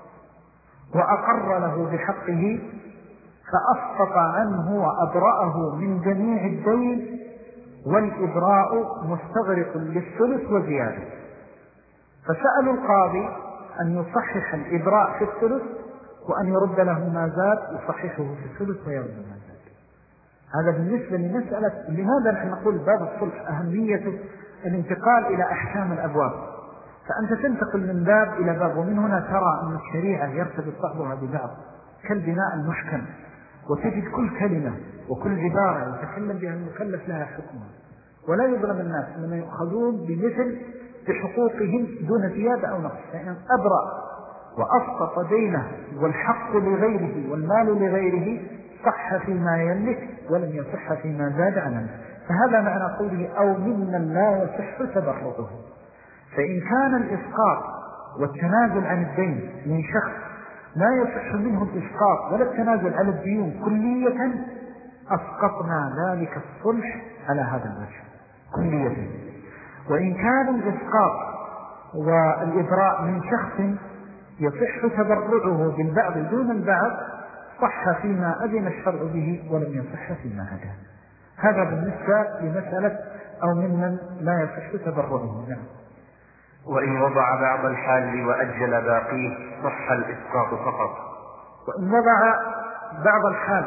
وأقر له بحقه فأسقط عنه وأبرأه من جميع الدين، والإبراء مستغرق للثلث وزيادة. فسألوا القاضي أن يصحح الإبراء في الثلث وأن يرد له ما زاد يصححه في الثلث ويرد ما زاد. هذا بالنسبة لمسألة لماذا نحن نقول باب الصلح أهمية الانتقال إلى أحكام الأبواب. فأنت تنتقل من باب إلى باب، ومن هنا ترى أن الشريعة يرتبط بعضها ببعض كالبناء المحكم، وتجد كل كلمة وكل عبارة يتكلم بها المكلف لها حكمها، ولا يظلم الناس لما يؤخذون بمثل بحقوقهم دون زيادة أو نقص. فإن أبرأ وأسقط دينه والحق لغيره والمال لغيره صح فيما يملك ولم يصح فيما زاد عنه. فهذا معنى قوله أو ممن لا يصح تبرعه. فإن كان الإسقاط والتنازل عن الدين من شخص لا يصح منه الإسقاط ولا التنازل على الديون كلية، أسقطنا ذلك الصلح على هذا الوجه كلية. وإن كان الإسقاط والإبراء من شخص يصح تبرعه بالبعض دون البعض صح فيما أذن الشرع به ولم يصح فيما عدا. هذا بالنسبة لمسألة أو ممن لا يصح تبرعه. نعم. وإن وضع بعض الحال وأجل باقيه صح الإسقاط فقط. وإن وضع بعض الحال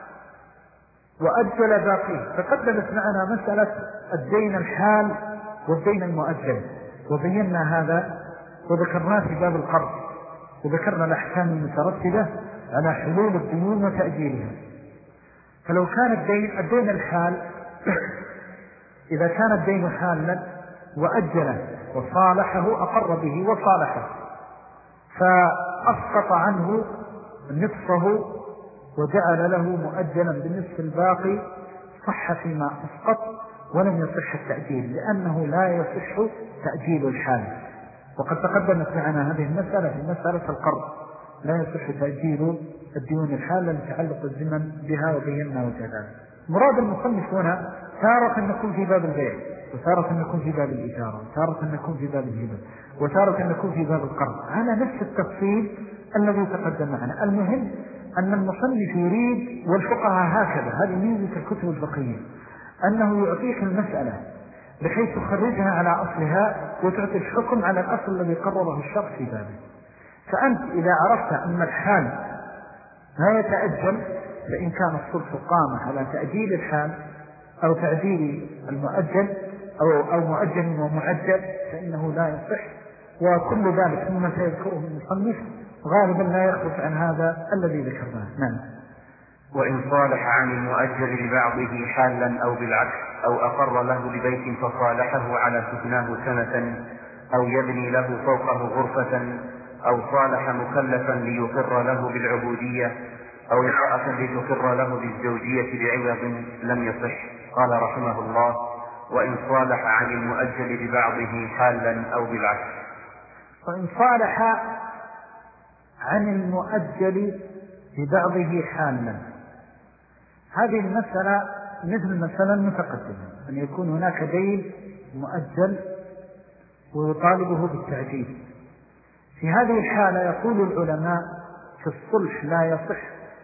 وأجل باقيه، فقدمت معنا مسألة الدين الحال والدين المؤجل، وبينا هذا وذكرناه في باب القرض، وذكرنا الأحكام المترتبة على حلول الديون وتأجيلها. فلو كان الدين الحال إذا كان الدين حالا وأجله وصالحه أقر به وصالحه فأسقط عنه نصفه وجعل له مؤجلا بالنصف الباقي صح فيما أسقط ولم يصح التأجيل، لأنه لا يصح تأجيل الحال. وقد تقدمت معنا هذه المسألة في مسألة القرض، لا يصح تأجيل الديون الحالة لتعلق الزمن بها، وبينا وجه ذلك. مراد المصنف هنا تارة نكون في باب البيع، وتارة نكون في باب الإجارة، وتارة نكون في باب الهبة، وتارة نكون في باب القرض، على نفس التفصيل الذي تقدم معنا. المهم أن المصنف يريد، والفقهاء هكذا، هذه ميزة الكتب الفقهية، أنه يعطيك المسألة بحيث تخرجها على أصلها وتعطي الحكم على الأصل الذي قرره الشرع في بابه. فأنت إذا عرفت أن الحال لا يتأجل، فإن كان الصلح قام على تأجيل الحال أو تعجيل المؤجل أو مؤجل ومعجل فإنه لا يصح. وكل ذلك مما سيذكره المصنف غالبا لا يخرج عن هذا الذي ذكرناه. نعم. وإن صالح عن المؤجل لبعضه حالا أو بالعكس، أو أقر له ببيت فصالحه على سكناه سنة، أو يبني له فوقه غرفة، أو صالح مكلفا ليقر له بالعبودية، أو امرأة لتقر له بالزوجية بعوض لم يصح. قال رحمه الله: وإن صالح عن المؤجل لبعضه حالا أو بالعكس. وإن صالح عن المؤجل لبعضه حالا، هذه المسألة مثل المسألة المتقدمة، أن يكون هناك دين مؤجل ويطالبه بالتعجيل. في هذه الحالة يقول العلماء في الصلح لا يصح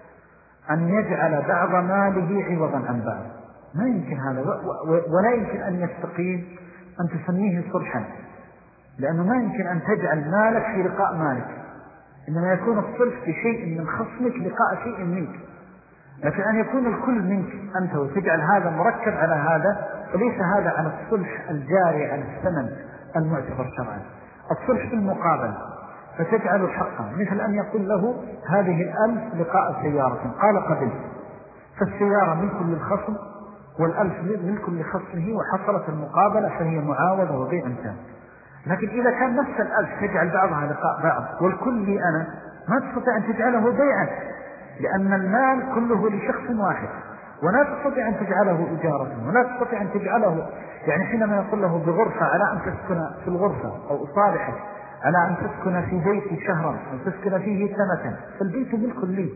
أن يجعل بعض ماله عوضا عن بعض، ما يمكن هذا، ولا يمكن أن يستقيم أن تسميه صلحا، لأنه ما يمكن أن تجعل مالك في لقاء مالك، إنما يكون الصلح بشيء من خصمك لقاء شيء منك. لكن أن يكون الكل منك أنت وتجعل هذا مركب على هذا، وليس هذا على الصلح الجاري على الثمن المعتبر شرعا. الصلح بالمقابل، فتجعل حقا، مثل أن يقول له هذه 1000 لقاء سيارة، قال قبل، فالسيارة ملك للخصم وال1000 ملك لخصمه، وحصلت المقابلة فهي معاوضة وبيع تام. لكن إذا كان نفس 1000 تجعل بعضها لقاء بعض والكل لي أنا، ما تستطيع أن تجعله بيعا، لأن المال كله لشخص واحد، ولا تستطيع أن تجعله إجارة، ولا تستطيع أن تجعله، يعني حينما يقول له بغرفة على أن تسكن في الغرفة، أو أصالحك على أن تسكن في بيتي شهرا أو تسكن فيه سنة، فالبيت ملك لي،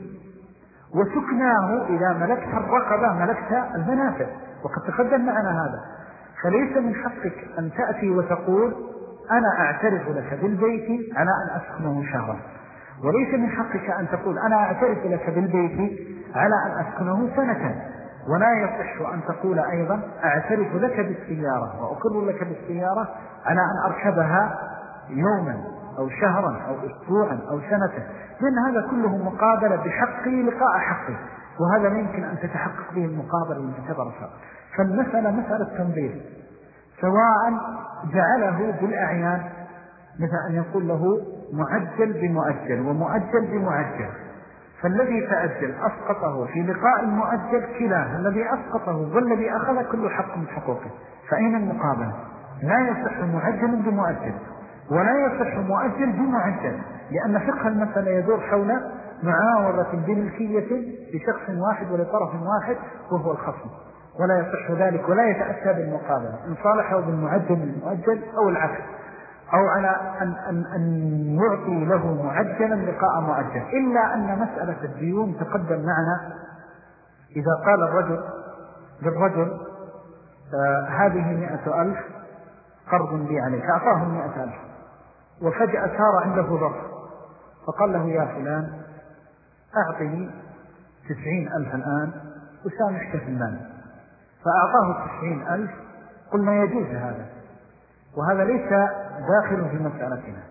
وسكناه إذا ملكت الرقبة ملكت المنافع، وقد تقدم معنا هذا. فليس من حقك أن تأتي وتقول أنا أعترف لك بالبيت على أن أسكنه شهرا، وليس من حقك أن تقول أنا أعترف لك بالبيت على أن أسكنه سنة، ولا يصح أن تقول أيضا أعترف لك بالسيارة وأقر لك بالسيارة على أن أركبها يوما أو شهرا أو أسبوعا أو سنة، لأن هذا كله مقابلة بحقي لقاء حقي، وهذا لا يمكن أن تتحقق به المقابلة المعتبرة. فالمسألة مسألة تنظير، سواء جعله بالأعيان، مثل أن يقول له معجل بمؤجل ومؤجل بمعجل، فالذي تأجل أسقطه في لقاء المؤجل كلاه، الذي أسقطه والذي أخذ كل حق من حقوقه. فأين المقابلة؟ لا يصح معجل بمؤجل ولا يصح مؤجل بمعجل، لأن فقه المسألة يدور حول معاوضة بملكية لشخص واحد ولطرف واحد وهو الخصم، ولا يصح ذلك ولا يتأتى بالمقابلة إن صالحه بالمعجل المؤجل أو العكس، أو على أن يعطي له معجلا لقاء معجل. إلا أن مسألة الديون تقدم معنا، إذا قال الرجل للرجل هذه 100,000 قرض لي عليك، أعطاه 100,000، وفجأة صار عنده ظرف، فقال له يا فلان أعطني 90,000 الآن وسامحك في المال، فأعطاه 90,000. قلنا يجوز هذا، وهذا ليس داخل في مسألتنا،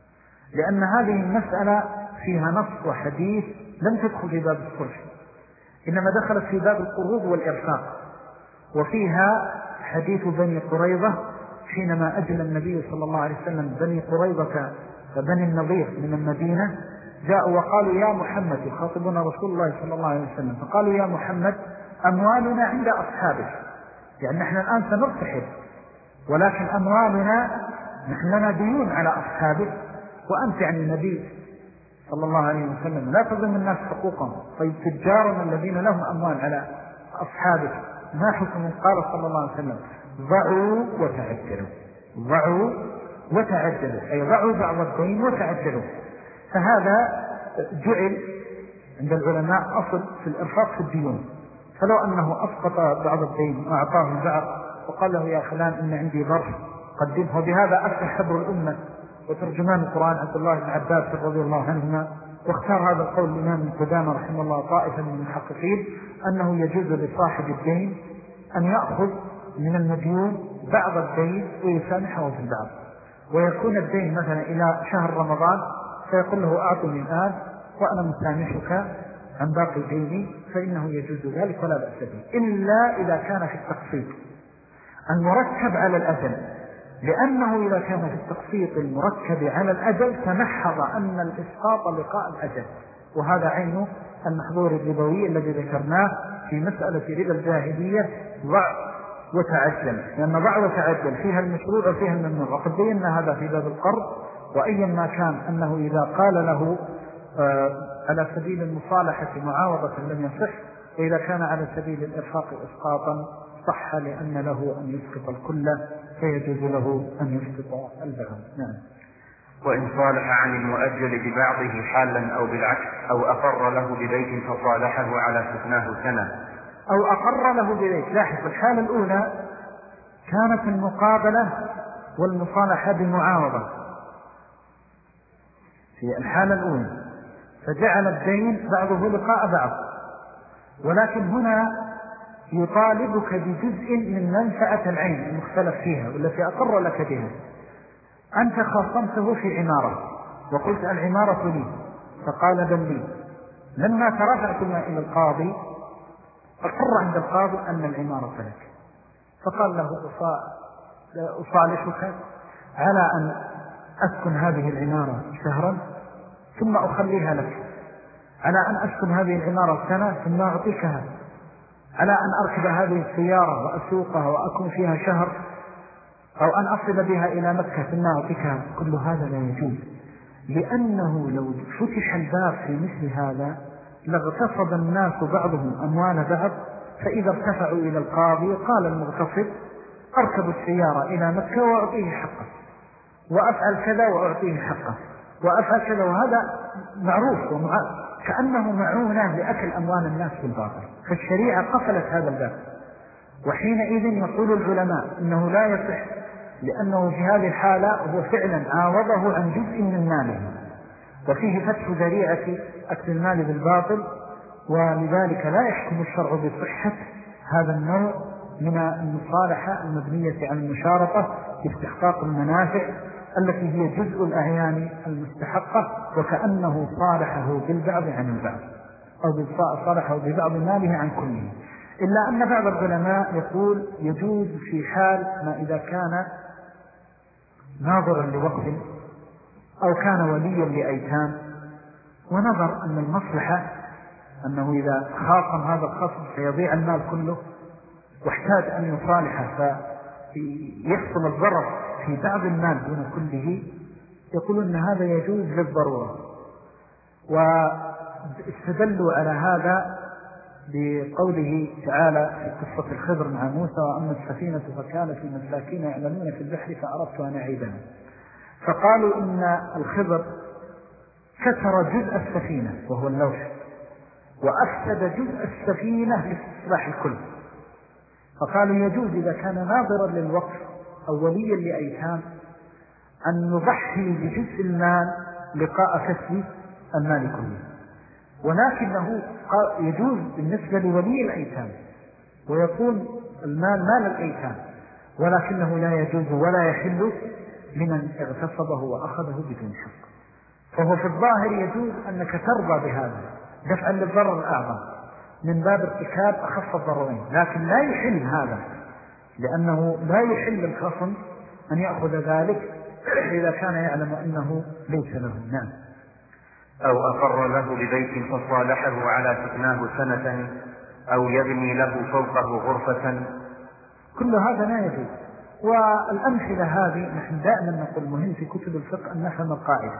لأن هذه المسألة فيها نص وحديث لم تدخل في باب الصلح، إنما دخلت في باب القروض والإرفاق، وفيها حديث بني قريظة حينما أجل النبي صلى الله عليه وسلم بني قريظة وبني النضير من المدينة، جاءوا وقالوا يا محمد، يخاطبون رسول الله صلى الله عليه وسلم، فقالوا يا محمد أموالنا عند أصحابك، يعني نحن الآن سنرتحل، ولكن أموالنا نحن لنا ديون على أصحابك، وأنت يعني النبي صلى الله عليه وسلم لا تظلم الناس حقوقهم، طيب تجارنا الذين لهم أموال على أصحابك ما حكم؟ قال صلى الله عليه وسلم ضعوا وتعجلوا، ضعوا وتعجلوا، أي ضعوا بعض الدين وتعجلوا. فهذا جعل عند العلماء أصل في الإرفاق في الديون، فلو أنه أسقط بعض الدين وأعطاه بعض وقال له يا فلان إن عندي ظرف قدمه، وبهذا أفتح حبر الأمة وترجمان القرآن عبد الله بن عباس رضي الله عنهما، واختار هذا القول الإمام ابن قدامة رحمه الله طائفة من المحققين أنه يجوز لصاحب الدين أن يأخذ من المديون بعض الدين ويسامحه في البعض، ويكون الدين مثلا إلى شهر رمضان فيقول له أعطني الآن وأنا مسامحك عن باقي ديني، فإنه يجوز ذلك ولا بأس به، إلا إذا كان في التقسيط المركب على الأجل، لأنه إذا كان في التقسيط المركب على الأجل تمحض أن الإسقاط لقاء الأجل، وهذا عين المحظور الربوي الذي ذكرناه في مسألة ربا الجاهلية، ضع وتعجل، لأن ضع وتعجل فيها المشروع وفيها الممنوع، وقد بينا هذا في باب القرض. وأيا ما كان أنه إذا قال له على سبيل المصالحة معاوضة لم يصح، وإذا كان على سبيل الإرفاق إسقاطا صح، لأن له أن يسقط الكل فيجوز له أن يسقط البعض. نعم. وإن صالح عن المؤجل ببعضه حالا أو بالعكس، أو أقر له ببيت فصالحه على سكناه سنة، أو أقر له ببيت. لاحظ الحالة الأولى كانت المقابلة والمصالحة بمعاوضة في الحالة الأولى، فجعل الدين بعضه لقاء بعض، ولكن هنا يطالبك بجزء من منفعة العين المختلف فيها والتي أقر لك بها. أنت خاصمته في عمارة وقلت العمارة لي، فقال بل لي. لما ترفعتما إلى القاضي أقر عند القاضي أن العمارة لك، فقال له أصالحك على أن أسكن هذه العمارة شهرا ثم أخليها لك، على أن أسكن هذه العمارة سنة ثم أعطيكها، على أن أركب هذه السيارة وأسوقها وأكون فيها شهر، أو أن أصل بها إلى مكة ثم أعطيكها. كل هذا لا يجوز، لأنه لو فتح الباب في مثل هذا لاغتصب الناس بعضهم أموال بعض. فإذا ارتفعوا إلى القاضي قال المغتصب أركب السيارة إلى مكة وأعطيه حقه، وأفعل كذا وأعطيه حقه، وأفعل كذا، وهذا معروف كأنه معونة لأكل أموال الناس بالباطل. فالشريعة قفلت هذا الباب. وحينئذ يقول العلماء إنه لا يصح، لأنه في هذه الحالة هو فعلا عاوضه عن جزء من ماله، وفيه فتح ذريعة أكل المال بالباطل، ولذلك لا يحكم الشرع بصحة هذا النوع من المصالحة المبنية على المشارطة باستحقاق المنافع التي هي جزء الأعيان المستحقة، وكأنه صالحه بالبعض عن البعض، أو صالحه ببعض ماله عن كله. إلا أن بعض العلماء يقول يجوز في حال ما إذا كان ناظرا لوقف أو كان وليا لأيتام، ونظر أن المصلحة أنه إذا خاصم هذا الخصم سيضيع المال كله، واحتاج أن يصالحه فيحصل الضرر في بعض المال دون كله، يقول أن هذا يجوز للضرورة. واستدلوا على هذا بقوله تعالى في قصة الخضر مع موسى: وأما السفينة فكانت لمساكين يعملون في البحر فأردت أن أعيبها. فقالوا إن الخضر كسر جزء السفينة وهو اللوح، وأفسد جزء السفينة لإصلاح الكل. فقالوا يجوز إذا كان ناظرا للوقف أو وليا لأيتام أن نضحي بجزء المال لقاء كسب المال كله، ولكنه يجوز بالنسبة لولي الأيتام ويكون المال مال الأيتام، ولكنه لا يجوز ولا يحل لمن اغتصبه وأخذه بدون حق. فهو في الظاهر يجوز أنك ترضى بهذا دفعا للضرر الأعظم من باب ارتكاب أخف الضررين، لكن لا يحل هذا، لأنه لا يحل الخصم أن يأخذ ذلك إذا كان يعلم أنه ليس له. نعم. أو أقر له ببيت فصالحه على سكناه سنة، أو يبني له فوقه غرفة. كل هذا لا يجوز. والأمثلة هذه نحن دائما نقول مهم في كتب الفقه أن نفهم القاعدة،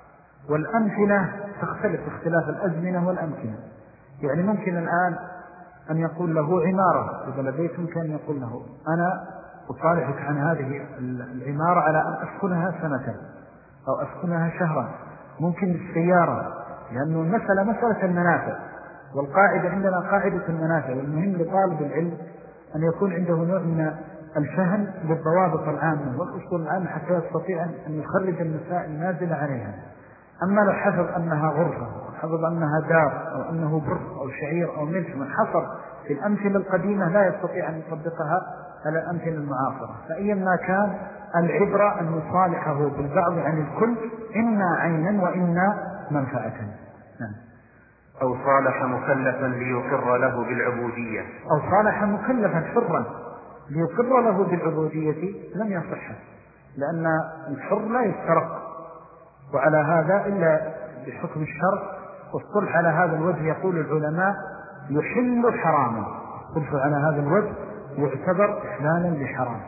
والأمثلة تختلف اختلاف الأزمنة والأمكنة. يعني ممكن الآن أن يقول له عمارة إذا بيت، ممكن أن يقول له أنا أصالحك عن هذه العمارة على أن أسكنها سنة أو أسكنها شهرا. ممكن للسيارة، لأنه المسألة مسألة المنافع، والقاعدة عندنا قاعدة المنافع، والمهم لطالب العلم أن يكون عنده نوع من الفهم بالضوابط العامة والأصول العامة حتى يستطيع أن يخرج المسائل النازلة عليها. أما لو حفظ أنها غرفة أو حفظ أنها دار أو أنه بر أو شعير أو ملح من حصر في الأمثلة القديمة لا يستطيع أن يطبقها على الأمثلة المعاصرة. فأيما كان العبرة أن يصالحه بالبعض عن الكل، إما عينا وإما منفعة. نعم. أو صالح مكلفا ليقر له بالعبودية. أو صالح مكلفا حرا ليقر له بالعبودية لم يصح، لأن الحر لا يسترق، وعلى هذا إلا بحكم الشرع. والصلح على هذا الوجه يقول العلماء يحل حراما، الصلح على هذا الوجه يعتبر إحلالا لحرام.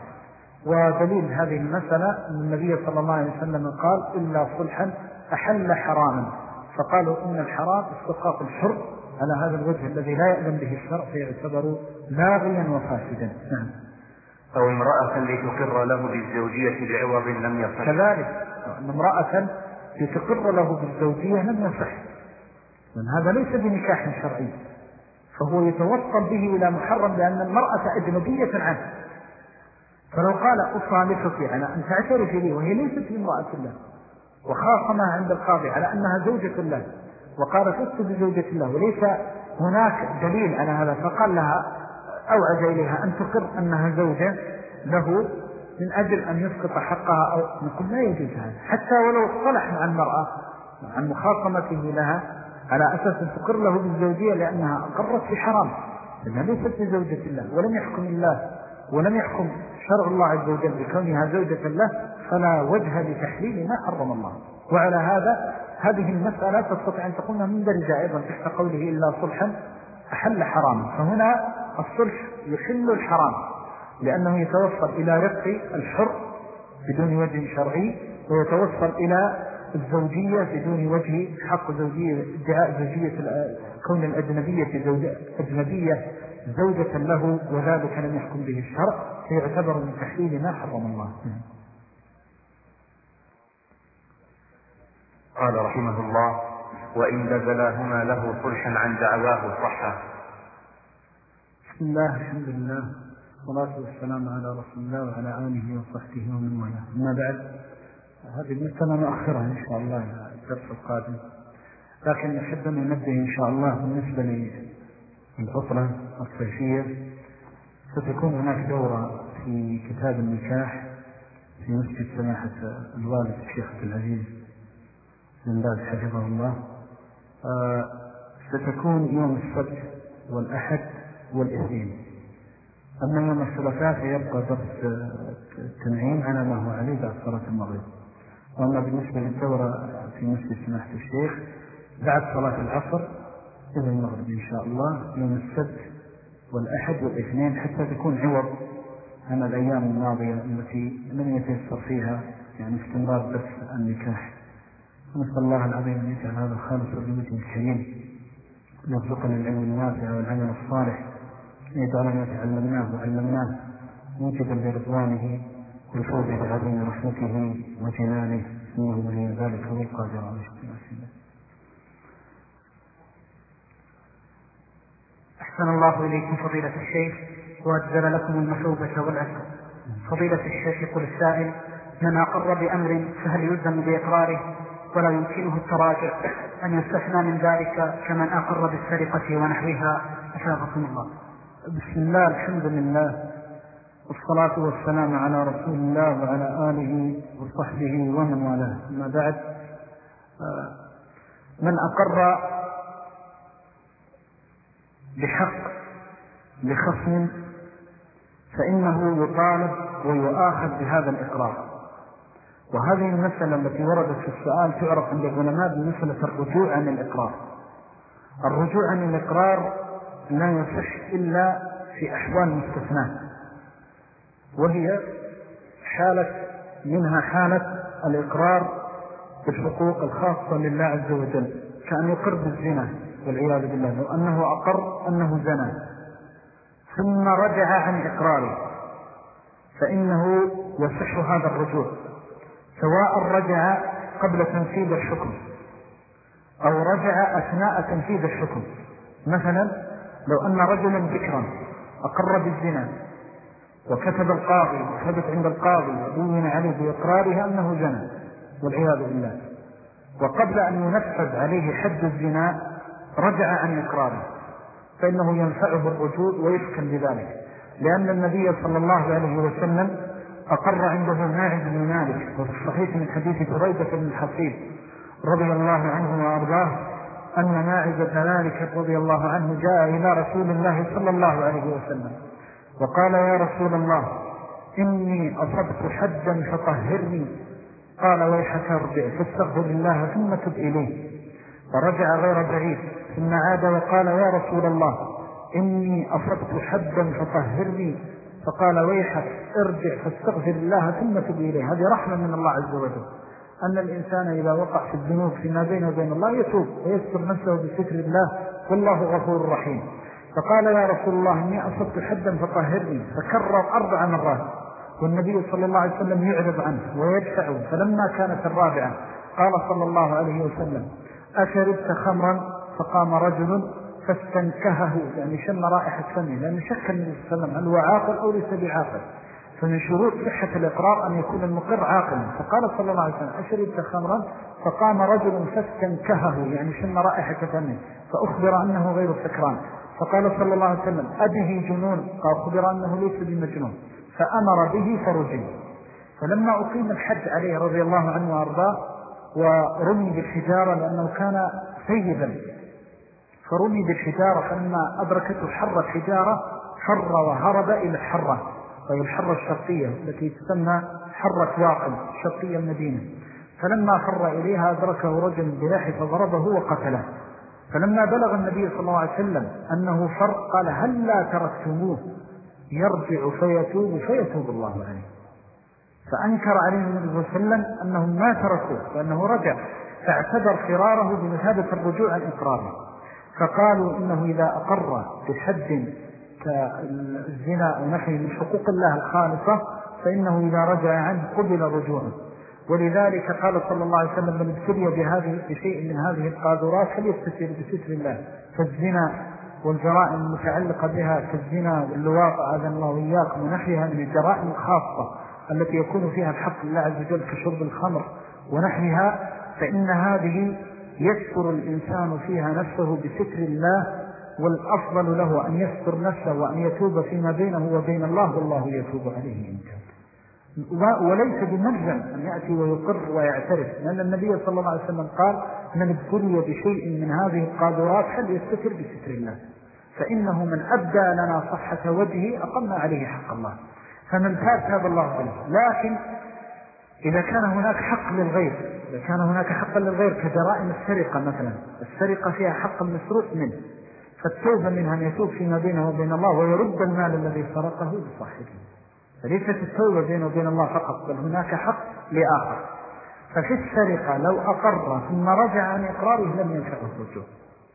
ودليل هذه المسألة أن النبي صلى الله عليه وسلم قال إلا صلحا أحل حراما، فقالوا إن الحرام استقاق الحر على هذا الوجه الذي لا يأذن به الشرع فيعتبر لاغيا وفاسدا. نعم. أو امرأة لتقر له بالزوجية بعوض لم يصح. كذلك أن امرأة لتقر له بالزوجية لم يصح، لأن هذا ليس بنكاح شرعي، فهو يتوصل به إلى محرم لأن المرأة أجنبية عنه. فلو قال أصالحك على أن تعترف لي وهي ليست امرأة الله، وخاصمها عند القاضي على أنها زوجة الله، وقال فزت بزوجة الله وليس هناك دليل على هذا، فقال لها أوعد إليها أن تقر أنها زوجة له من أجل أن يسقط حقها، أو نقول لا يجوز هذا حتى ولو اصطلح مع المرأة عن مخاصمته لها على أساس أن تقر له بالزوجية لأنها أقرت في حرام، لأنها ليست بزوجة الله، ولم يحكم الله ولم يحكم شرع الله عز وجل بكونها زوجة له، فلا وجه لتحليل ما حرم الله. وعلى هذا هذه المسألة تستطيع أن تكون مندرجة أيضا تحت قوله إلا صلحا أحل حراما، فهنا الصلح يحل الحرام لأنه يتوصل إلى رق الحر بدون وجه شرعي، ويتوصل إلى الزوجية بدون وجه حق زوجية، ادعاء زوجية كون الأجنبية زوجة له وذلك لم يحكم به الشرع، فيعتبر من تحليل ما حرم الله. قال رحمه الله: وإن بذلاهما له صلحا عن دعواه صحا. بسم الله، الحمد لله، والصلاة والسلام على رسول الله وعلى آله وصحبه ومن والاه. أما بعد، هذه المسألة نؤخرها إن شاء الله إلى الدرس القادم، لكن نحب أن ننبه إن شاء الله بالنسبة للعطلة الصيفية ستكون هناك دورة في كتاب النكاح في مسجد سماحة الوالد الشيخ عبد العزيز بن باز حفظه الله. ستكون يوم السبت والأحد والاثنين، أما يوم الثلاثاء فيبقى درس التنعيم على ما هو عليه بعد صلاة المغرب. وأما بالنسبة للدورة في مسجد سماحة الشيخ بعد صلاة العصر إلى المغرب إن شاء الله يوم السبت والأحد والاثنين، حتى تكون عوض عن الأيام الماضية التي لم يتيسر فيها يعني استمرار درس النكاح. نسأل الله العظيم أن يجعل هذا خالص لوجهه الكريم، يرزقنا العلم النافع والعمل الصالح، يجعل ما تعلمناه وعلمناه موجبا لرضوانه والفوز بعظيم رحمته وجنانه، إنه ولي ذلك هو القادر على شيء. أحسن الله إليكم فضيلة الشيخ وأجزل لكم المثوبة والأجر. فضيلة الشيخ يقول السائل: من أقر بأمر فهل يلزم بإقراره ولا يمكنه التراجع أن يستثنى من ذلك كمن أقر بالسرقة ونحوها؟ أشافكم الله. بسم الله، الحمد لله، والصلاة والسلام على رسول الله وعلى آله وصحبه ومن والاه. أما بعد، من أقر بحق لخصم فإنه يطالب ويؤاخذ بهذا الإقرار. وهذه المسألة التي وردت في السؤال تعرف عند العلماء بمسألة الرجوع عن الإقرار. الرجوع عن الإقرار لا يصح إلا في أحوال مستثناة، وهي حالة منها حالة الإقرار بالحقوق الخاصة لله عز وجل، كأن يقر بالزنا والعياذ بالله، لو أنه أقر أنه زنا ثم رجع عن إقراره فإنه يصح هذا الرجوع، سواء رجع قبل تنفيذ الحكم أو رجع أثناء تنفيذ الحكم. مثلا لو أن رجلا ذكرا أقر بالزنا وكتب القاضي وثبت عند القاضي ودون عليه بإقراره أنه زنا والعياذ بالله، وقبل أن ينفذ عليه حد الزنا رجع عن إقراره، فإنه ينفعه الرجوع ويسكن بذلك، لأن النبي صلى الله عليه وسلم أقر عنده ماعز بن مالك، وفي الصحيح من حديث بريدة بن الحصيب رضي الله عنه وأرضاه أن ماعز بن مالك رضي الله عنه جاء إلى رسول الله صلى الله عليه وسلم وقال: يا رسول الله، إني أصبت حدا فطهرني. قال: ويحك ارجع فاستغفر الله ثم تب إليه. فرجع غير بعيد ثم عاد وقال: يا رسول الله، إني أصبت حدا فطهرني. فقال: ويحك ارجع فاستغفر الله ثم تب إليه. هذه رحمة من الله عز وجل، أن الإنسان إذا وقع في الذنوب فيما بينه وبين الله يتوب ويستر نفسه بستر الله، والله غفور رحيم. فقال: يا رسول الله، إني أصبت حدا فطهرني. فكرر 4 مرات، والنبي صلى الله عليه وسلم يعرض عنه ويدفعه. فلما كانت الرابعة قال صلى الله عليه وسلم: أشربت خمرا؟ فقام رجل فاستنكهه، يعني شم رائحة فمه، لأنه شك النبي صلى الله عليه وسلم هل هو عاقل أو ليس بعاقل، فمن شروط صحة الإقرار أن يكون المقر عاقلا. فقال صلى الله عليه وسلم: أشربت خمرا؟ فقام رجل فاستنكهه، يعني شم رائحة فمه، فأخبر أنه غير سكران. فقال صلى الله عليه وسلم: أبه جنون؟ فأخبر أنه ليس بمجنون، فأمر به فرجم. فلما أقيم الحد عليه رضي الله عنه وأرضاه ورمي بالحجارة لأنه كان سيبا، فرمي بالحجارة، فلما أدركته حر الحجارة فر وهرب إلى الحرة، وهي الحرة الشرقية التي تسمى حرة واقل شرقية المدينة. فلما فر إليها أدركه رجل بلاحه فضربه وقتله. فلما بلغ النبي صلى الله عليه وسلم أنه فر قال: هل لا تركتموه يرجع فيتوب الله عليه؟ فأنكر عليه النبي صلى الله عليه وسلم أنهم ما تركوه وأنه رجع، فاعتبر فراره بمثابة الرجوع عن إقراره. فقالوا إنه إذا أقر بحد كالزنا أو نحي من حقوق الله الخالصة فإنه إذا رجع عنه قبل رجوعه. ولذلك قال صلى الله عليه وسلم: من ابتلي بشيء من هذه القاذورات فليستتر بستر الله. فالزنا والجرائم المتعلقة بها كالزنا واللواط أعاذنا الله وإياكم ونحيها من الجرائم الخاصة التي يكون فيها الحق لله عز وجل كشرب الخمر ونحيها، فإن هذه يستر الإنسان فيها نفسه بستر الله، والأفضل له أن يستر نفسه وأن يتوب فيما بينه وبين الله، والله يتوب عليه إن كان. وليس بملزم أن يأتي ويقر ويعترف، لأن النبي صلى الله عليه وسلم قال: من ابتلي بشيء من هذه القاذورات فليستتر بستر الله، فإنه من أبدى لنا صحة وجهه أقمنا عليه حق الله، فمن تاب الله عليه. لكن إذا كان هناك حق للغير، إذا كان هناك حق للغير كجرائم السرقة مثلا، السرقة فيها حق المسروق منه، فالتوبة منها أن يتوب فيما بينه وبين الله ويرد المال الذي سرقه بصاحبه. فليست التوبة بينه وبين الله فقط، بل هناك حق لآخر. ففي السرقة لو أقر ثم رجع عن إقراره لم ينفعه الرجوع،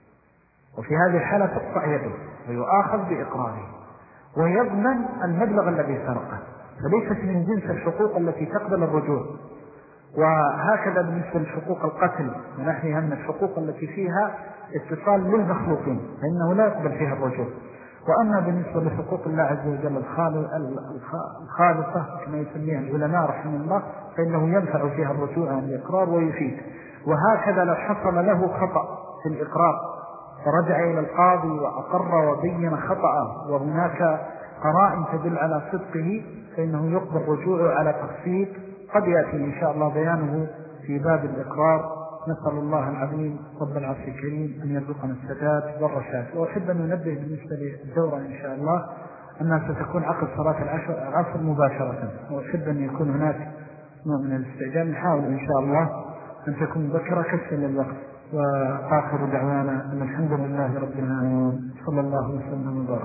وفي هذه الحالة تقطع يده ويؤاخذ بإقراره ويضمن المبلغ الذي سرقه، فليست من جنس الحقوق التي تقبل الرجوع. وهكذا بالنسبة لحقوق القتل ونحنها من الحقوق التي فيها اتصال للمخلوقين فإنه لا يقبل فيها الرجوع. وأما بالنسبة لحقوق الله عز وجل الخالصة كما يسميها العلماء رحمه الله فإنه ينفع فيها الرجوع عن الإقرار ويفيد. وهكذا لو حصل له خطأ في الإقرار فرجع إلى القاضي وأقر وبين خطأه وهناك قرائن تدل على صدقه فإنه يقبل رجوعه على تخصيص قد يأتي إن شاء الله بيانه في باب الإقرار. نسأل الله العظيم رب العرش الكريم أن يرزقنا السداد والرشاد. وأحب أن ننبه بالنسبة للدورة إن شاء الله أنها ستكون عقب صلاة العصر مباشرة، وأحب أن يكون هناك نوع من الاستعجال. نحاول إن شاء الله أن تكون مبكرة كسر للوقت. وآخر دعوانا أن الحمد لله رب العالمين صلى الله وسلم وبارك.